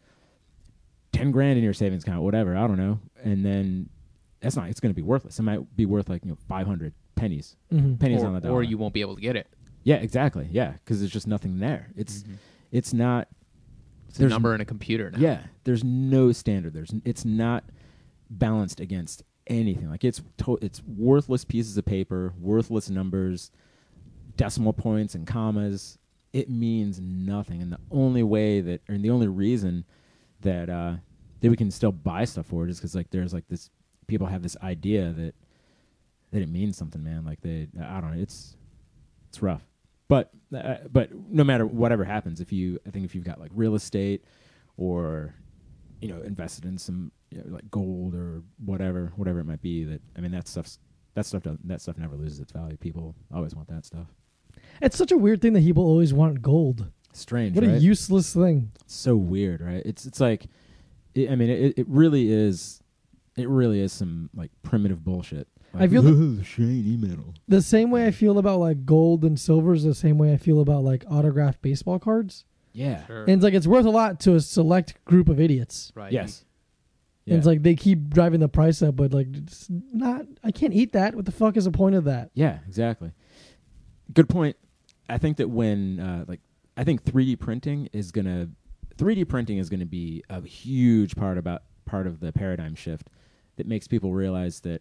ten grand in your savings account, whatever, I don't know, and then that's not, it's going to be worthless. It might be worth like, you know, five hundred pennies, Mm-hmm. pennies or, on the dollar, or you won't be able to get it. yeah, exactly, yeah, because there's just nothing there. It's, Mhm. it's not. It's a There's number n- in a computer now. Yeah, there's no standard. There's n- it's not balanced against anything. Like it's to- it's worthless pieces of paper, worthless numbers, decimal points and commas. It means nothing. And the only way that, or the only reason that uh, that we can still buy stuff for it is because like there's like this people have this idea that that it means something, man. Like they, I don't know. It's it's rough. But uh, but no matter whatever happens, if you I think if you've got like real estate or you know invested in some you know, like gold or whatever whatever it might be, that I mean that stuff's that stuff doesn't, that stuff never loses its value. People always want that stuff. It's such a weird thing that people always want gold. Strange, What right? a useless thing. It's so weird, right? It's it's like it, I mean it it really is it really is some like primitive bullshit. Like, I feel the- shiny metal. The same way I feel about like gold and silver is the same way I feel about like autographed baseball cards. Yeah. Sure. And it's like it's worth a lot to a select group of idiots. Right. Yes. And it's like they keep driving the price up, but like it's not. I can't eat that. What the fuck is the point of that? Yeah, exactly. Good point. I think that when uh, like I think three D printing is gonna three D printing is gonna be a huge part about part of the paradigm shift that makes people realize that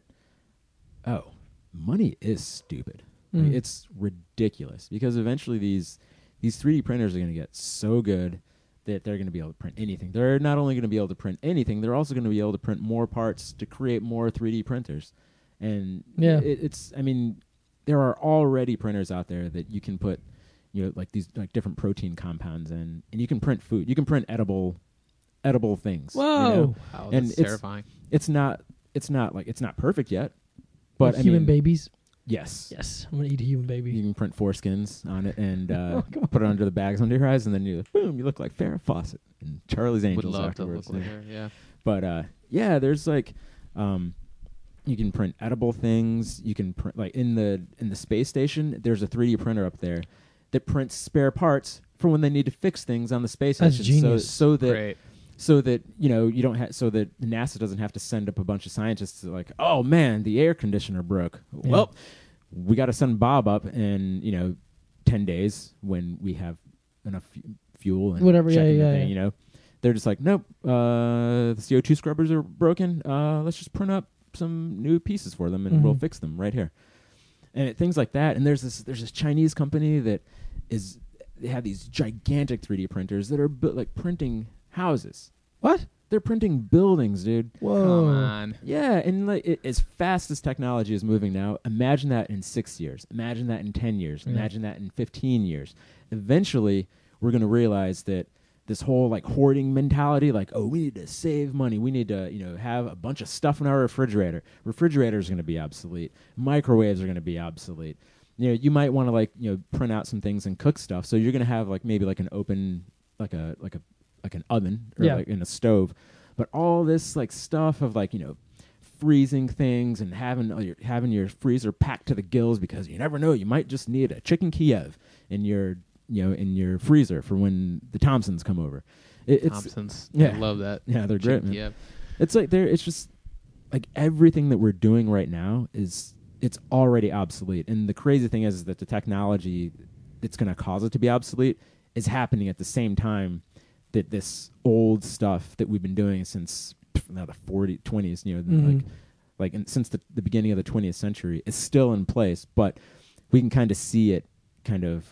oh, money is stupid. Like, Mm. it's ridiculous because eventually these these three D printers are gonna get so good that they're going to be able to print anything. They're not only going to be able to print anything, they're also going to be able to print more parts to create more three D printers. And Yeah. it, it's, I mean, there are already printers out there that you can put, you know, like these like different protein compounds in, and you can print food. You can print edible, edible things. you Whoa. know? Wow, And that's it's- terrifying. It's not, it's not like it's not perfect yet, but Like I human mean, babies. yes. Yes, I'm gonna eat a human baby. You can print foreskins on it and uh, Oh, come on. put it under the bags under your eyes, and then you boom, you look like Farrah Fawcett and Charlie's Would Angels love to afterwards. look like yeah. her. Yeah. But uh, yeah, there's like, um, you can print edible things. You can print like in the in the space station. There's a three D printer up there that prints spare parts for when they need to fix things on the space That's station. genius. So so that Great. so that you know you don't have so that NASA doesn't have to send up a bunch of scientists to like, oh man, the air conditioner broke. Yeah. Well, we got to send Bob up in you know ten days when we have enough fu- fuel and Whatever, yeah, checking the yeah, thing, yeah. you know. They're just like, nope, uh, the C O two scrubbers are broken. Uh, let's just print up some new pieces for them, and we'll Mhm. fix them right here. And it, things like that. And there's this there's this Chinese company that is they have these gigantic three D printers that are bu- like printing houses. What? They're printing buildings, dude. Whoa. Come on. Yeah, and like it, as fast as technology is moving now, imagine that in six years. Imagine that in ten years. Yeah. Imagine that in fifteen years. Eventually, we're going to realize that this whole like hoarding mentality, like, oh, we need to save money. We need to, you know, have a bunch of stuff in our refrigerator. Refrigerators are going to be obsolete. Microwaves are going to be obsolete. You know, you might want to like, you know, print out some things and cook stuff. So you're going to have like maybe like an open, like a like a like an oven or Yeah. like in a stove. But all this like stuff of like, you know, freezing things and having all your having your freezer packed to the gills because you never know, you might just need a chicken Kiev in your you know in your freezer for when the Thompsons come over. It, it's Thompsons. yeah. I love that. yeah, they're great, man. Yeah. It's like they're it's just like everything that we're doing right now is it's already obsolete. And the crazy thing is, is that the technology that's going to cause it to be obsolete is happening at the same time that this old stuff that we've been doing since pff, now the forties, twenties, you know, Mhm. like like in, since the, the beginning of the twentieth century is still in place, but we can kind of see it kind of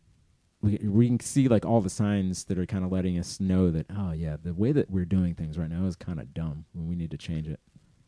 we we can see like all the signs that are kind of letting us know that oh yeah, the way that we're doing things right now is kind of dumb and we need to change it.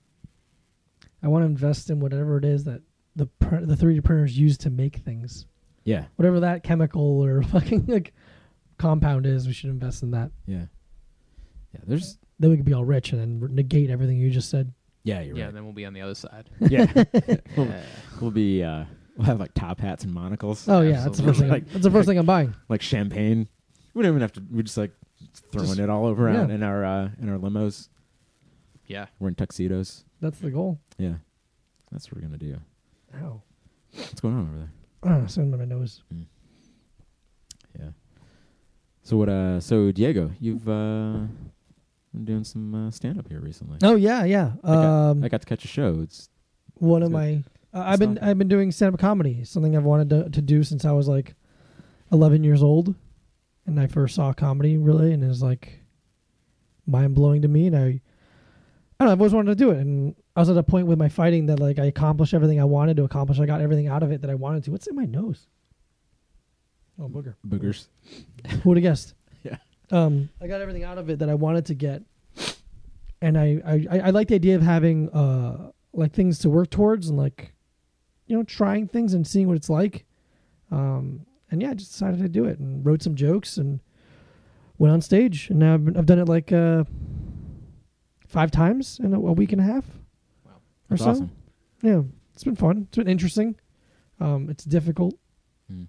I want to invest in whatever it is that the pr- the three D printers use to make things. Yeah. Whatever that chemical or fucking like compound is, we should invest in that. Yeah. Yeah, there's Then we could be all rich and then negate everything you just said. yeah, you're Yeah, right. then we'll be on the other side. Yeah. we'll, Yeah. we'll be uh we'll have like top hats and monocles. Oh yeah, that's the first thing. Like- I'm, that's the first thing I'm buying. Like champagne. We don't even have to we just like throwing Just- it all over yeah. out in our uh, in our limos. Yeah. We're in tuxedos. That's the goal. Yeah, that's what we're gonna do. Ow. What's going on over there? Ah, something on my nose. Yeah. So what? Uh, so Diego, you've uh, been doing some uh, stand up here recently. Oh yeah, yeah. I got, Um, I got to catch a show. It's one it's of good. my uh, I've been Stuff. I've been doing stand up comedy, something I've wanted to to do since I was like eleven years old, and I first saw comedy really, and it was like mind blowing to me, and I I don't know, I've always wanted to do it, and I was at a point with my fighting that like I accomplished everything I wanted to accomplish. I got everything out of it that I wanted to. What's in my nose? Oh, booger. boogers. Who would have guessed? Yeah. Um, I got everything out of it that I wanted to get, and I I, I, I like the idea of having uh like things to work towards and like, you know, trying things and seeing what it's like. Um, and yeah, I just decided to do it and wrote some jokes and went on stage, and now I've been, I've done it like uh five times in a, a week and a half. Wow. Or That's so. awesome. Yeah, it's been fun. It's been interesting. Um, it's difficult. Mm.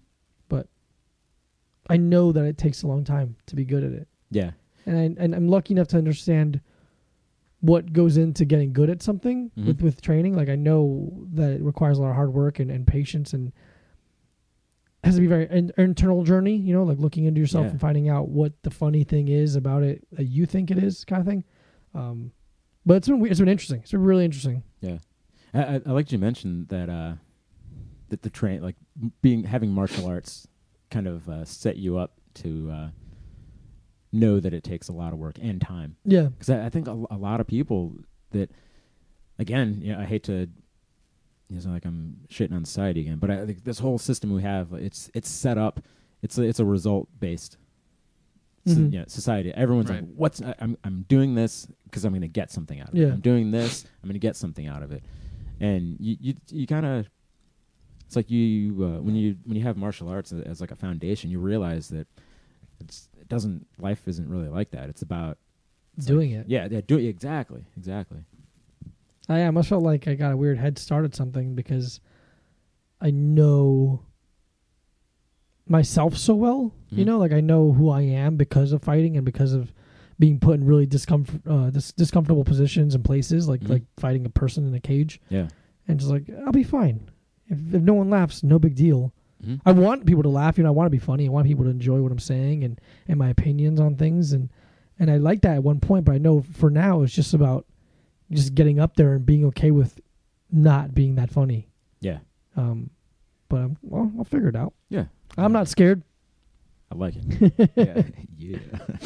I know that it takes a long time to be good at it. Yeah. And I, and I'm lucky enough to understand what goes into getting good at something Mhm. with, with training. Like I know that it requires a lot of hard work and, and patience, and has to be very an internal journey, you know, like looking into yourself Yeah. and finding out what the funny thing is about it that you think it is, kind of thing. Um, but it's been we- it's been interesting. It's been really interesting. Yeah. I, I, I like you mentioned that uh, that the train like m- being having martial arts kind of uh, set you up to uh, know that it takes a lot of work and time. Yeah. Because I, I think a, a lot of people that, again, you know, I hate to, it's not like I'm shitting on society again, but I think this whole system we have, it's it's set up, it's a, it's a result based. So, Mhm. yeah, society. Everyone's Right. like, "What's I, I'm I'm doing this because I'm going to get something out of Yeah. it. I'm doing this. I'm going to get something out of it." And you you you kind of, it's like you uh, when you when you have martial arts as, as like a foundation, you realize that it's it doesn't life isn't really like that. It's about it's Doing like- it. Yeah, yeah, do exactly, exactly. I I almost felt like I got a weird head start at something because I know myself so well. You Mhm. know, like I know who I am because of fighting and because of being put in really discomfort, uh, dis- discomfortable positions and places, like Mhm. like fighting a person in a cage, Yeah. and just like I'll be fine. If, if no one laughs, no big deal. Mhm. I want people to laugh. You know, I want to be funny. I want people to enjoy what I'm saying and, and my opinions on things. And, and I like that at one point, but I know for now it's just about just getting up there and being okay with not being that funny. Yeah. Um, but I'm, well, I'll figure it out. Yeah. I'm not scared. I like it. yeah. Yeah.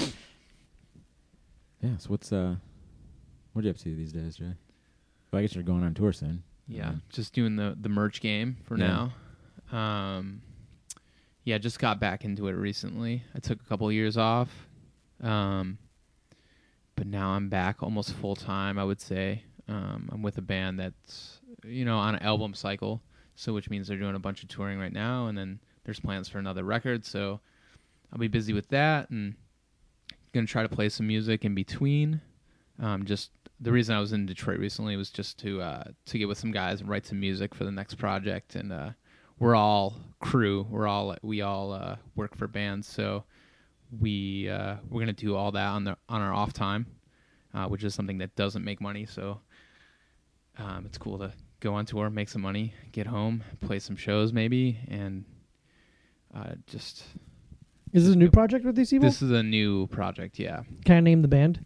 yeah. So what's uh, what are you up to these days, Jay? Well, I guess you're going on tour soon. Yeah, Um, just doing the the merch game for Yeah. now. Um, yeah, just got back into it recently. I took a couple of years off, um, but now I'm back almost full time. I would say um, I'm with a band that's you know on an album cycle, so which means they're doing a bunch of touring right now, and then there's plans for another record. So I'll be busy with that, and gonna try to play some music in between. Um, just the reason I was in Detroit recently was just to uh, to get with some guys and write some music for the next project. And uh, we're all crew. We're all we all uh, work for bands, so we uh, we're gonna do all that on the on our off time, uh, which is something that doesn't make money. So um, it's cool to go on tour, make some money, get home, play some shows maybe, and uh, just Is this a new project with these people? this is a new project. Yeah. Can I name the band?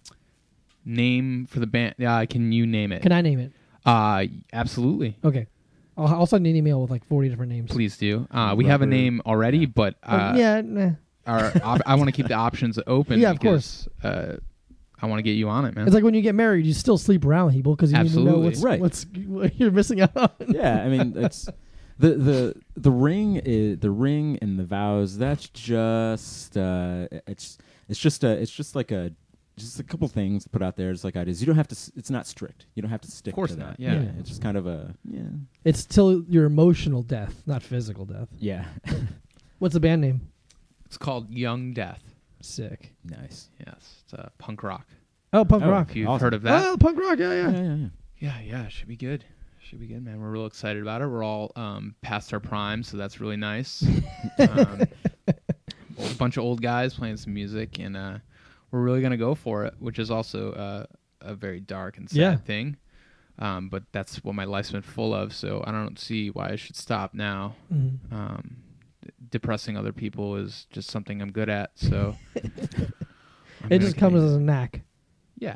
Name for the band? Uh, can you name it? Can I name it? Uh, absolutely. Okay. I'll, I'll send an email with like forty different names. Please do. Uh, we have a Rubber. name already, Yeah. but uh, Oh, yeah. Nah. our op- I want to keep the options open. Yeah, of because, Uh, I want to get you on it, man. It's like when you get married, you still sleep around with people because you need to know Absolutely. what's, Right. what's what you're missing out on. yeah, I mean, it's the the the ring is the ring and the vows. That's just uh, it's it's just a it's just like a just a couple things to put out there. It's like ideas. You don't have to. s- It's not strict. You don't have to stick. Of course to not, that. yeah. It's just kind of a yeah It's till your emotional death, not physical death. yeah. What's the band name? It's called Young Death. Sick. Nice. Yes, it's uh, punk rock. Oh, punk Oh, rock. If you've Awesome. heard of that, Oh, punk rock. Yeah, Yeah, yeah. yeah, yeah. yeah, yeah, should be good. Should be good, man. We're real excited about it. We're all um, past our prime, so that's really nice. um, a bunch of old guys playing some music, and uh, we're really gonna go for it, which is also uh, a very dark and sad Yeah. thing. Um, but that's what my life's been full of, so I don't see why I should stop now. Mhm. Um, d- depressing other people is just something I'm good at, so I'm It gonna just comes keep- as a knack. yeah,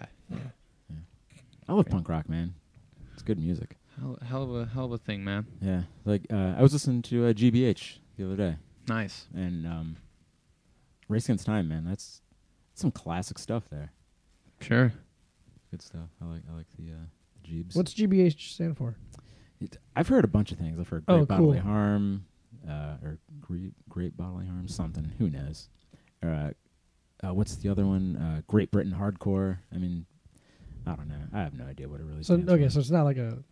I love punk rock, man. It's good music. hell, hell of a hell of a thing, man. Yeah, like uh, I was listening to uh, G B H the other day, Nice. and um, Race Against Time, man. That's some classic stuff there. Sure. Good stuff. I like I like the uh, Jeebs. What's G B H stand for? It, I've heard a bunch of things. I've heard Oh, Great Bodily cool. Harm, uh, or Great, Great Bodily Harm, something. Who knows? Uh, uh, what's the other one? Uh, Great Britain Hardcore. I mean, I don't know. I have no idea what it really So stands okay, for. so it's not like a.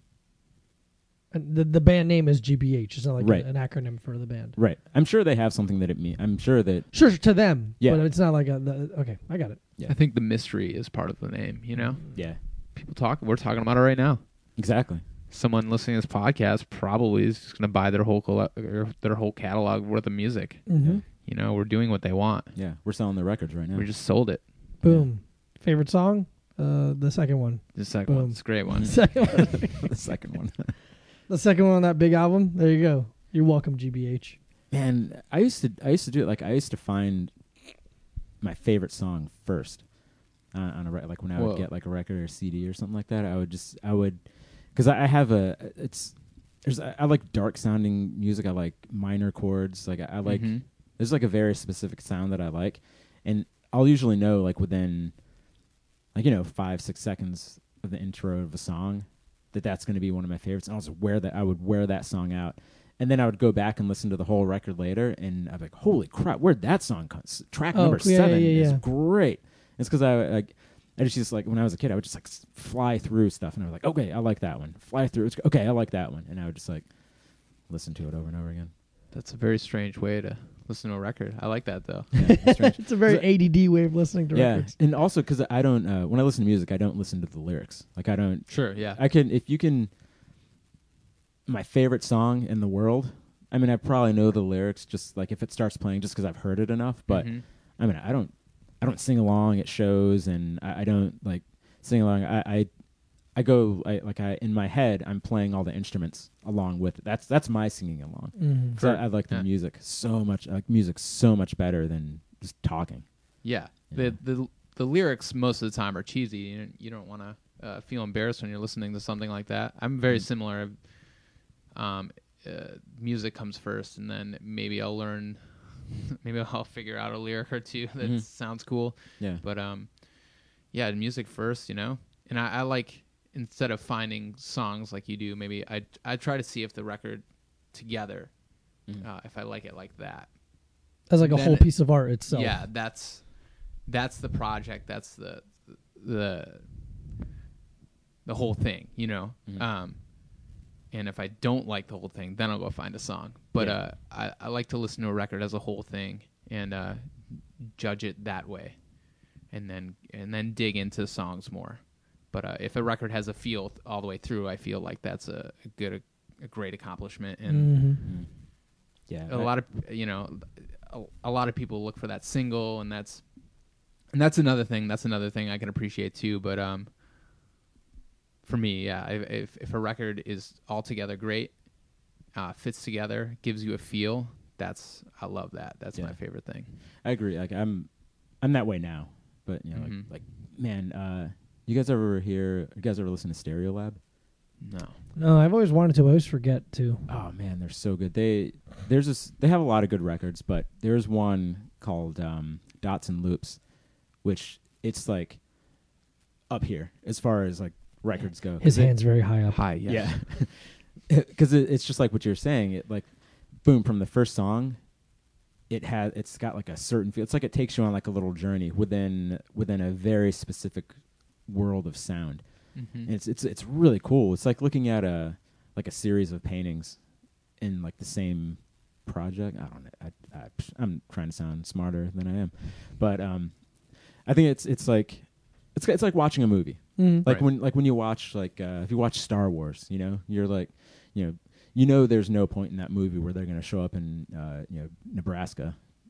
and The the band name is G B H. It's not like Right. a- an acronym for the band. Right. I'm sure they have something that it means. I'm sure that. Sure, to them. Yeah. But it's not like a. The, okay, I got it. Yeah. I think the mystery is part of the name. You know, Yeah. people talk. We're talking about it right now. Exactly. Someone listening to this podcast probably is just going to buy their whole coll- or their whole catalog worth of music. Mm-hmm. You know, we're doing what they want. Yeah. We're selling their records right now. We just sold it. Boom. Favorite song? Uh, the second one. The second Boom. one. It's a great one. Second one. the second one. The second one on that big album. There you go. You're welcome, G B H. Man, I used to I used to do it like I used to find my favorite song first uh, on a re- like when I would Whoa. get like a record or a C D or something like that. I would just I would because I, I have a it's there's I, I like dark sounding music. I like minor chords. Like I, I like Mhm. there's like a very specific sound that I like, and I'll usually know like within like you know five six seconds of the intro of a song that that's going to be one of my favorites. And I was wear that I would wear that song out. And then I would go back and listen to the whole record later, and I'd be like, "Holy crap! Where'd that song come? S- Track Oh, number yeah, seven yeah, is yeah. great." It's because I like, I just used to, like when I was a kid, I would just like s- fly through stuff, and I was like, "Okay, I like that one." Fly through, it's, okay, I like that one, and I would just like listen to it over and over again. That's a very strange way to listen to a record. I like that though. Yeah, it's strange. It's a very So- A D D way of listening to yeah, records. and also because I don't uh, when I listen to music, I don't listen to the lyrics. Like I don't. Sure. Yeah. I can if you can. My favorite song in the world. I mean, I probably know the lyrics just like if it starts playing, just because I've heard it enough. But Mhm. I mean, I don't, I don't sing along at shows, and I, I don't like sing along. I, I, I go I, like I in my head, I'm playing all the instruments along with it. That's that's my singing along. Mm-hmm. So Sure. I, I like the Yeah. music so much. I like music so much better than just talking. Yeah. Yeah. The the the lyrics most of the time are cheesy. You don't, you don't want to uh, feel embarrassed when you're listening to something like that. I'm very Mm. similar. Um, uh, music comes first, and then maybe I'll learn. Maybe I'll figure out a lyric or two that Mhm. sounds cool. Yeah, But um, yeah, music first, you know. And I, I like instead of finding songs like you do, maybe I I try to see if the record together, Mhm. uh, if I like it like that. As like a Then whole it- piece of art itself. Yeah, that's that's the project. That's the the the whole thing, you know. Mhm. Um, and if I don't like the whole thing, then I'll go find a song. But Yeah. uh, I I like to listen to a record as a whole thing and uh, judge it that way, and then and then dig into the songs more. But uh, if a record has a feel th- all the way through, I feel like that's a, a good, a, great accomplishment. And Mm-hmm. Mhm. yeah. a I- lot of you know, a, a lot of people look for that single, and that's and that's another thing. That's another thing I can appreciate too. But um, for me, yeah, if if, if a record is altogether great, uh, fits together, gives you a feel, that's I love that. That's Yeah. my favorite thing. I agree. Like I'm, I'm that way now. But you know, Mhm. like, like man, uh, you guys ever hear? You guys ever listen to Stereolab? No, No, I've always wanted to. I always forget to. Oh man, they're so good. They there's this. They have a lot of good records, but there's one called um, Dots and Loops, which it's like up here as far as like records go. His 'Cause it- hand's very high up. hi, yes. Yeah, because it, it's just like what you're saying. It like, boom, from the first song, it has it's got like a certain feel. It's like it takes you on like a little journey within within a very specific world of sound. Mhm. And it's it's it's really cool. It's like looking at a like a series of paintings in like the same project. I don't know. I, I I'm trying to sound smarter than I am, but um, I think it's it's like it's it's like watching a movie. Mm. Like Right. when like when you watch like uh, if you watch Star Wars, you know, you're like, you know, you know, there's no point in that movie where they're going to show up in uh, you know Nebraska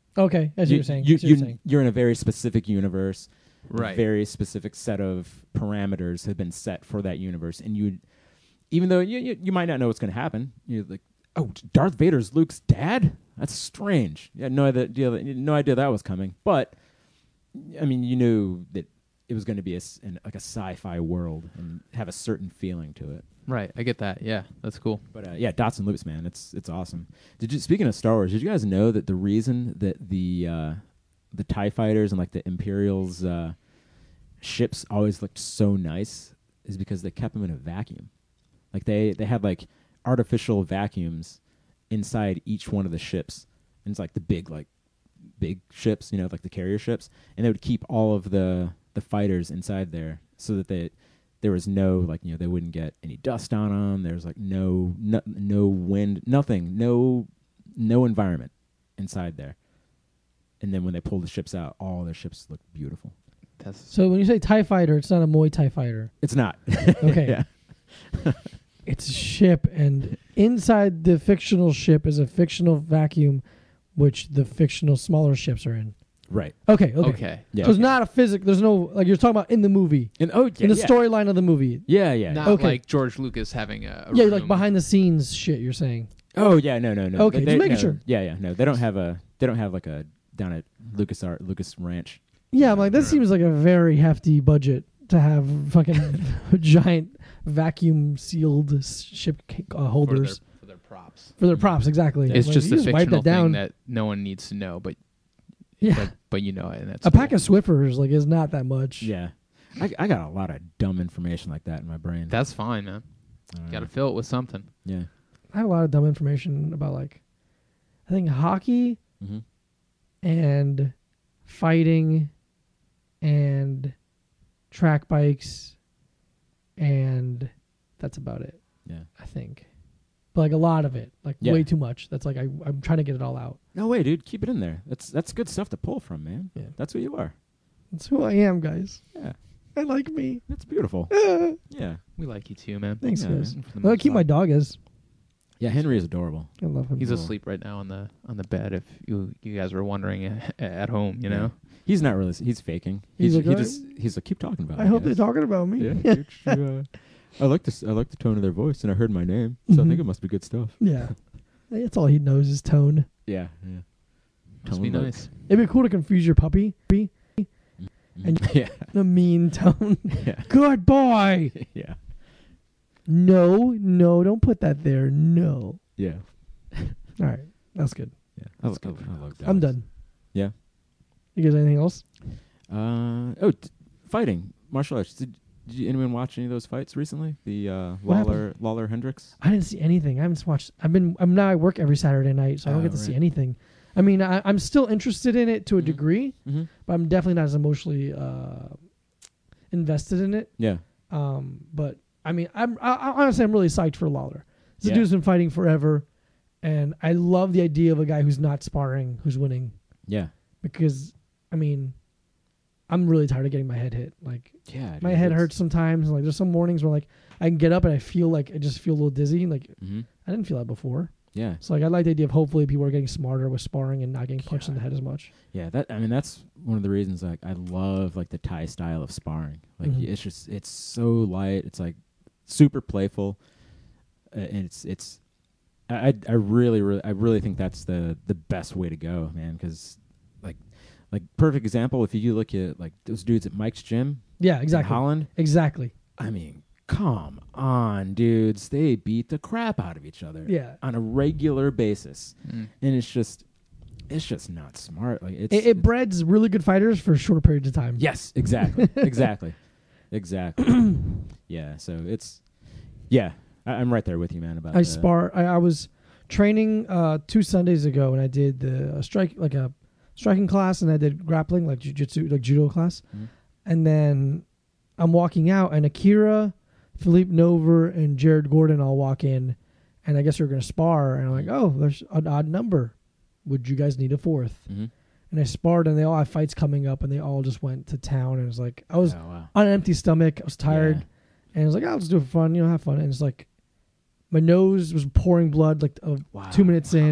Okay, as you, you were saying. you, as you were you, saying. you're in a very specific universe. Right. A very specific set of parameters have been set for that universe, and you, even though you you, you might not know what's going to happen, you're like, oh, Darth Vader's Luke's dad. That's strange. You had no idea. No idea that was coming. But I mean, you knew that it was going to be a, s- an, like a sci-fi world and have a certain feeling to it. Right. I get that. Yeah, that's cool. But uh, yeah, dots and loops, man. It's it's awesome. Did you? Speaking of Star Wars, did you guys know that the reason that the uh, the TIE fighters and like the Imperials uh, ships always looked so nice is because they kept them in a vacuum. Like they they had like artificial vacuums inside each one of the ships, and it's like the big like big ships, you know, like the carrier ships, and they would keep all of the the fighters inside there so that they there was no like you know they wouldn't get any dust on them. There's like no no, no wind, nothing, no no environment inside there. And then when they pulled the ships out, all their ships looked beautiful. That's So when you say TIE fighter, it's not a Muay Thai fighter. It's not. Okay. Yeah. It's a ship, and inside the fictional ship is a fictional vacuum, which the fictional smaller ships are in. Right. Okay, okay. okay. Yeah. So it's not a physic. There's no like you're talking about in the movie, And oh yeah, in the yeah. storyline of the movie. Yeah, yeah. Not Okay. like George Lucas having a, a Yeah, room. like behind the scenes shit. You're saying. Oh yeah, no, no, no. Okay, They- just making no. sure. Yeah, yeah. No, they don't have a. They don't have like a down at Lucas Art Lucas Ranch. Yeah, I'm like this Yeah. seems like a very hefty budget to have fucking giant vacuum sealed s- ship ca- uh, for their, holders for their props. for their props. Exactly. It's Like, just you a wipe fictional that down. thing that no one needs to know, but yeah, but, but you know it, and that's a cool. pack of Swiffers like is not that much. Yeah, I, I got a lot of dumb information like that in my brain. That's fine, man. I don't Got to know. fill it with something. Yeah. I have a lot of dumb information about like, I think hockey Mm-hmm. and fighting and track bikes and that's about it. Yeah. I think, but like a lot of it, like Yeah. way too much. That's like I, I'm trying to get it all out. No way, dude. Keep it in there. That's that's good stuff to pull from, man. Yeah. That's who you are. That's who I am, guys. Yeah. I like me. That's beautiful. Uh, Yeah. We like you too, man. thanks, Yeah, guys. man. For the Well, I most keep my part. dog as. Yeah, Henry is adorable. I love him. He's Cool. asleep right now on the on the bed. If you you guys were wondering at, at home, you Yeah. know. He's not really. He's faking. He's He's, like, he "All just. He's like, keep talking about. I me, hope they're guys." talking about me. Yeah. dude, she, uh, I like this. I like the tone of their voice, and I heard my name, so I Mhm. think it must be good stuff. Yeah. That's all he knows is tone. Yeah. Yeah. Must be Tone look. nice. It'd be cool to confuse your puppy. Be And- yeah. a mean tone. Yeah. Good boy. Yeah. No, no, don't put that there. No. Yeah. All right. That's good. Yeah. I, That's I, good. I love I'm dogs. done. Yeah. You guys anything else? Uh oh, t- fighting martial arts. Did, did you, anyone watch any of those fights recently? The uh, What happened? Lawler Lawler Hendricks. I didn't see anything. I haven't watched. I've been. I'm now. I work every Saturday night, so I don't Oh, get to see right. anything. I mean, I, I'm still interested in it to a Mhm. degree, Mm-hmm. but I'm definitely not as emotionally uh, invested in it. Yeah. Um, but I mean, I'm I, I, honestly, I'm really psyched for Lawler. This Yeah. dude's been fighting forever, and I love the idea of a guy who's not sparring, who's winning. Yeah. Because, I mean, I'm really tired of getting my head hit. Like Yeah. my head hurts sometimes. Like there's some mornings where like I can get up and I feel like I just feel a little dizzy. Like Mm-hmm. I didn't feel that before. Yeah. So like I like the idea of hopefully people are getting smarter with sparring and not getting punched in the head as much. Yeah, that I mean that's one of the reasons like I love like the Thai style of sparring. Like Mhm. it's just it's so light. It's like super playful, uh, and it's it's I I I really really I really think that's the the best way to go, man. Because like like perfect example if you look at like those dudes at Mike's gym Yeah, in exactly. Holland. Exactly. I mean, come on, dudes. They beat the crap out of each other Yeah. on a regular basis, Mm. and it's just it's just not smart. Like it's It, it breeds really good fighters for short periods of time. Yes, exactly, exactly, exactly. Yeah, so it's yeah, I, I'm right there with you, man. About I the, spar. I, I was training uh, two Sundays ago, and I did the a strike like a striking class, and I did grappling like jiu-jitsu, like judo class. Mhm. And then I'm walking out, and Akira, Philippe Nover, and Jared Gordon all walk in, and I guess they're gonna spar. And I'm like, oh, there's an odd number. Would you guys need a fourth? Mhm. And I sparred, and they all have fights coming up, and they all just went to town. And it was like I was Oh, wow. on an empty stomach. I was tired. Yeah. And I was like, oh, let's do it for fun, you know, have fun. And it's like, my nose was pouring blood like uh, Wow. two minutes in.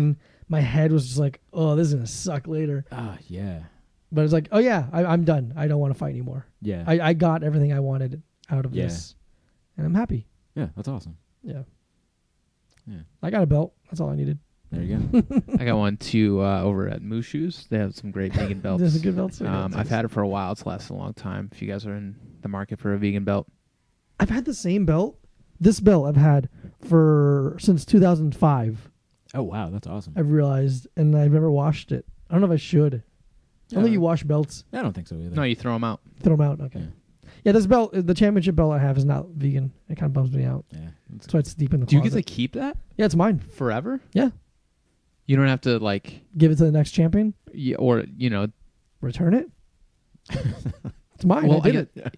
my head was just like, oh, this is gonna suck later. Ah, yeah, But it's like, oh yeah, I, I'm done. I don't want to fight anymore. yeah, I, I got everything I wanted out of Yeah. this, and I'm happy. yeah. That's awesome. Yeah, Yeah, I got a belt. That's all I needed. there you go. I got one too uh, over at Moose Shoes. They have some great vegan belts. There's a good belt. too. Um, I've had it for a while. It's lasted a long time. If you guys are in the market for a vegan belt, I've had the same belt. This belt I've had for since two thousand five. Oh wow, that's awesome. I've realized, and I've never washed it. I don't know if I should. I don't think you wash belts. I don't think so either. no, you throw them out. Throw them out. Okay. Yeah. Yeah, this belt, the championship belt I have, is not vegan. It kind of bums me out. Yeah, that's That's why it's deep in the Do you get closet. to keep that Yeah, it's mine. forever? Yeah. You don't have to like, Give it to the next champion. y- or you know, Return it. It's mine. well, I did I it. get-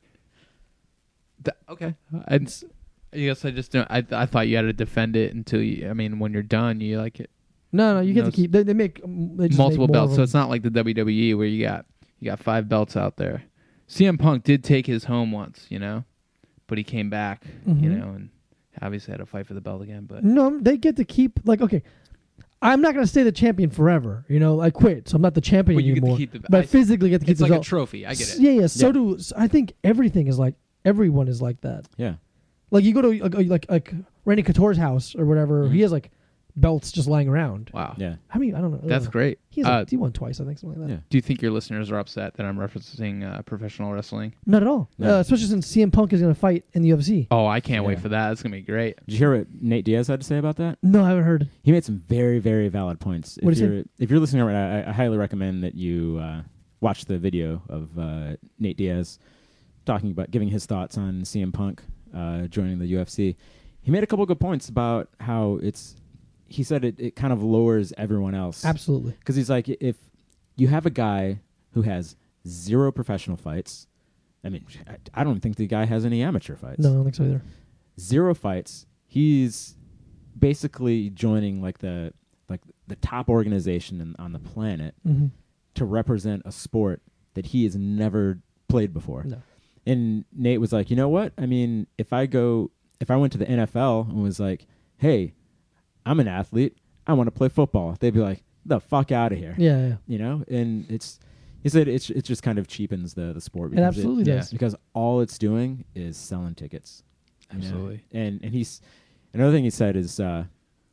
Th- okay. I, I guess I just don't. I I thought you had to defend it until you. I mean, when you're done, you like it. No, no, you get No, to keep. They, they make um, they just Multiple make more belts, of so them. it's not like the W W E where you got you got five belts out there. C M Punk did take his home once, you know, but he came back, you Mhm. know, and obviously had to fight for the belt again. But No, they get to keep. Like, okay, I'm not gonna stay the champion forever. You know, I quit, so I'm not the champion Well, you get to anymore. keep the- but I I- physically get to keep it's the like a belt. trophy. I get S- it. Yeah, yeah. So Yeah. do s- I think everything is like everyone is like that. yeah. Like you go to like like, like Randy Couture's house or whatever. Mhm. He has like belts just lying around. Wow, Yeah. I mean, I don't know. that's Uh, great. He's Uh, like, he won twice, I think, something like that. Yeah. Do you think your listeners are upset that I'm referencing uh, professional wrestling? Not at all. No. Uh, especially since C M Punk is going to fight in the U F C. Oh, I can't wait Yeah. for that. That's gonna be great. Did you hear what Nate Diaz had to say about that? No, I haven't heard. He made some very, very valid points. What if did he you're if you're listening right now, I, I highly recommend that you uh, watch the video of uh, Nate Diaz talking about giving his thoughts on C M Punk uh, joining the U F C. He made a couple good points about how it's. He said it, it kind of lowers everyone else. Absolutely. Because he's like, if you have a guy who has zero professional fights, I mean, I, I don't think the guy has any amateur fights. No, I don't think so either. Zero fights. He's basically joining like the like the top organization in, on the planet Mm-hmm. to represent a sport that he has never played before. No. And Nate was like, you know what? I mean, if I go, if I went to the N F L and was like, hey, I'm an athlete, I want to play football, they'd be like, the fuck out of here. Yeah, yeah. You know? And it's, he said it's it just kind of cheapens the, the sport. It because absolutely yeah. does. Because all it's doing is selling tickets. you know? Absolutely. And and he's, another thing he said is, uh,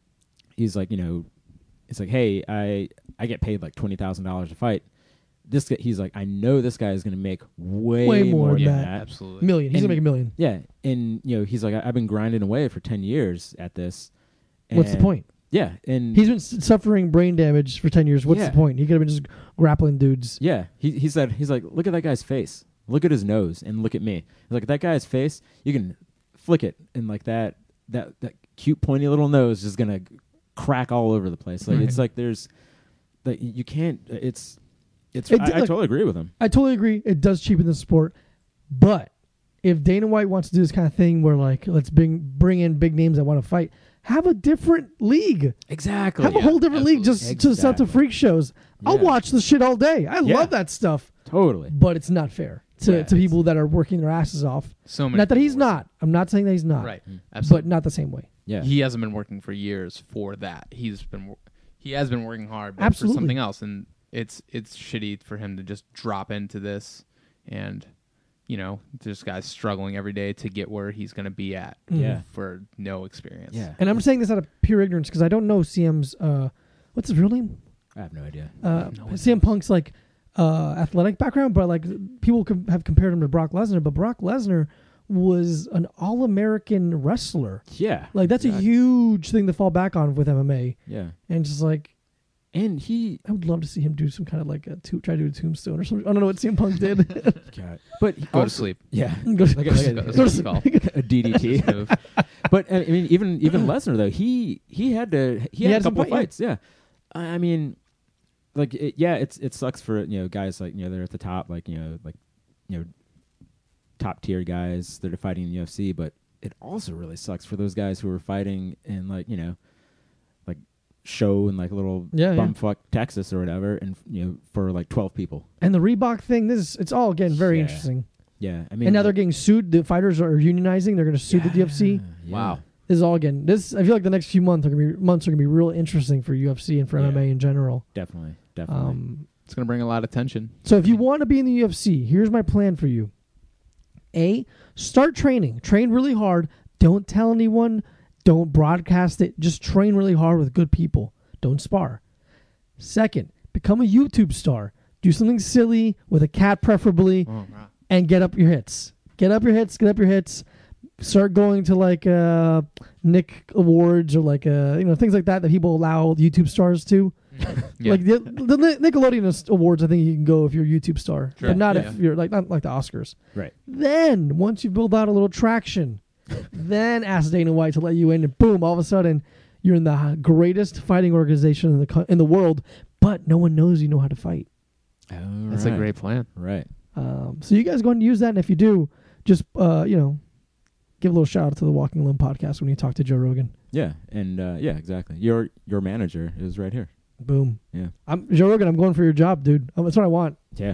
he's like, you know, it's like, hey, I I get paid like twenty thousand dollars a fight. This guy, he's like, I know this guy is going to make way, Way more more than than that. that. Absolutely. Million. He's And- going to make a million. Yeah, and you know, he's like, I, I've been grinding away for ten years at this. What's the and- point? Yeah, and He's been s- suffering brain damage for ten years. What's Yeah. the point? He could have been just grappling dudes. yeah, he he said he's like, look at that guy's face, look at his nose, and look at me. He's like, that guy's face, you can flick it, and like that that that cute pointy little nose is gonna crack all over the place. Like Right. it's like there's, like you can't. It's it's. It I, did- I look- totally agree with him. I totally agree. It does cheapen the sport. But if Dana White wants to do this kind of thing where, like, let's bring, bring in big names that want to fight, have a different league. Exactly. Have a whole different league just absolutely. to sell to freak shows. I'll Yeah. watch this shit all day. I Yeah. love that stuff. Totally. But it's not fair to, Yeah, to it's- people that are working their asses off. So many. Not that people he's work- not. I'm not saying that he's not. Right. Mm. Absolutely. But not the same way. Yeah. He hasn't been working for years for that. He's been wor- he has been working hard but Absolutely. for something else, and it's it's shitty for him to just drop into this, and you know, this guy's struggling every day to get where he's going to be at. Yeah. For no experience. Yeah. And I'm saying this out of pure ignorance because I don't know C M's. Uh, what's his real name? I have no idea. Uh, No one C M Punk's like uh, athletic background, but like people com- have compared him to Brock Lesnar. But Brock Lesnar was an all-American wrestler. Yeah. Like that's a exactly. huge thing to fall back on with M M A. Yeah. And just like And he I would love to see him do some kind of like a to- try to do a tombstone or something. I don't know what C M Punk did. God. But he Go also- to sleep. Yeah. Go to- Like a, go like to- a- Go go to to sleep. sleep. a D D T. Move. But I mean, even even Lesnar though, he he had to he, He had, had a some couple fight, yeah. fights. Yeah. I I mean, like it, yeah, it's it sucks for you know guys like you know they're at the top, like you know like you know top tier guys that are fighting in the U F C, but it also really sucks for those guys who are fighting in like you know like show in like a little Yeah, yeah. bumfuck Texas or whatever, and you know for like twelve people. And the Reebok thing, this is, it's all again very Yeah. interesting. Yeah, I mean, And now they're like- getting sued. The fighters are unionizing. They're going to sue the U F C. Yeah. Wow. This is all again. This I feel like the next few months are gonna be months are gonna be real interesting for U F C and for Yeah. M M A in general. Definitely, definitely. Um, It's gonna bring a lot of attention. so if you want to be in the U F C, here's my plan for you. A, start training. Train really hard. Don't tell anyone. Don't broadcast it. Just train really hard with good people. Don't spar. Second, become a YouTube star. Do something silly with a cat preferably Oh, wow. and get up your hits. Get up your hits, get up your hits. Start going to like uh, Nick Awards or like uh, you know things like that that people allow YouTube stars to. Yeah. Like the, the Ni- Nickelodeon Awards, I think you can go if you're a YouTube star, Sure. but not Yeah. if you're like not like the Oscars. Right. Then once you build out a little traction, then ask Dana White to let you in, and boom, all of a sudden you're in the greatest fighting organization in the co- in the world, but no one knows you know how to fight. All That's right. a great plan. Right. Um, so you guys go and use that, and if you do, just uh, you know, give a little shout out to the Walking Alone podcast when you talk to Joe Rogan. Yeah, and uh, yeah, exactly. Your your manager is right here. Boom. Yeah. I'm Joe Rogan. I'm going for your job, dude. Um, That's what I want. Yeah.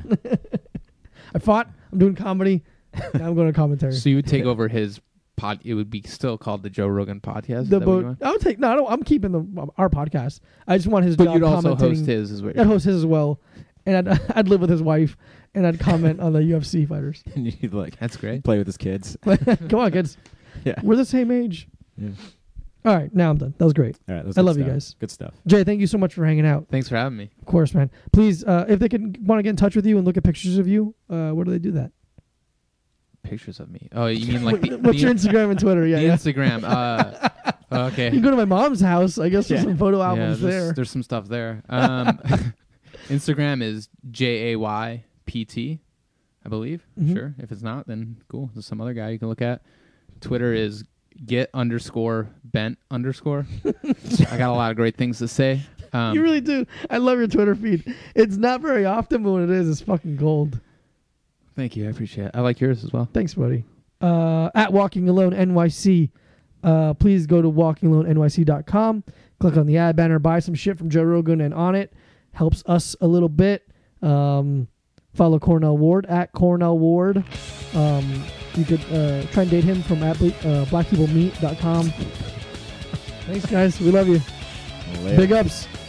I fought. I'm doing comedy. Now I'm going to commentary. So you would take over his pod. It would be still called the Joe Rogan podcast. Is the that what you boat. want? I would take. No, I don't, I'm keeping the our podcast. I just want his But job you'd also commentating. host his. Is what I'd you're host his as well, and I'd I'd live with his wife, and I'd comment on the U F C fighters. and you like That's great. play with his kids. Come on, kids. Yeah. We're the same age. Yeah. All right, now I'm done. That was great. All right. That's I good love you stuff. guys. Good stuff. Jay, thank you so much for hanging out. Thanks for having me. Of course, man. Please, uh, if they can want to get in touch with you and look at pictures of you, uh, where do they do that? Pictures of me. Oh, you mean like the, What's the, your Instagram and Twitter? Yeah, the yeah. Instagram? Uh, okay. You can go to my mom's house. I guess Yeah. there's some photo Yeah, albums there's, there. there's some stuff there. Um, Instagram is J A Y P T, I believe. Mhm. Sure. If it's not, then cool. There's some other guy you can look at. Twitter is get underscore bent underscore. I got a lot of great things to say. Um, You really do. I love your Twitter feed. It's not very often, but when it is, it's fucking gold. Thank you. I appreciate it. I like yours as well. Thanks, buddy. Uh, at Walking Alone N Y C. Uh, please go to walking alone N Y C dot com. Click on the ad banner. Buy some shit from Joe Rogan, and on it helps us a little bit. Um, follow Cornell Ward at Cornell Ward. Um, you could uh, try and date him from at ble- uh, black people meet dot com. Thanks, guys. We love you. Later. Big ups.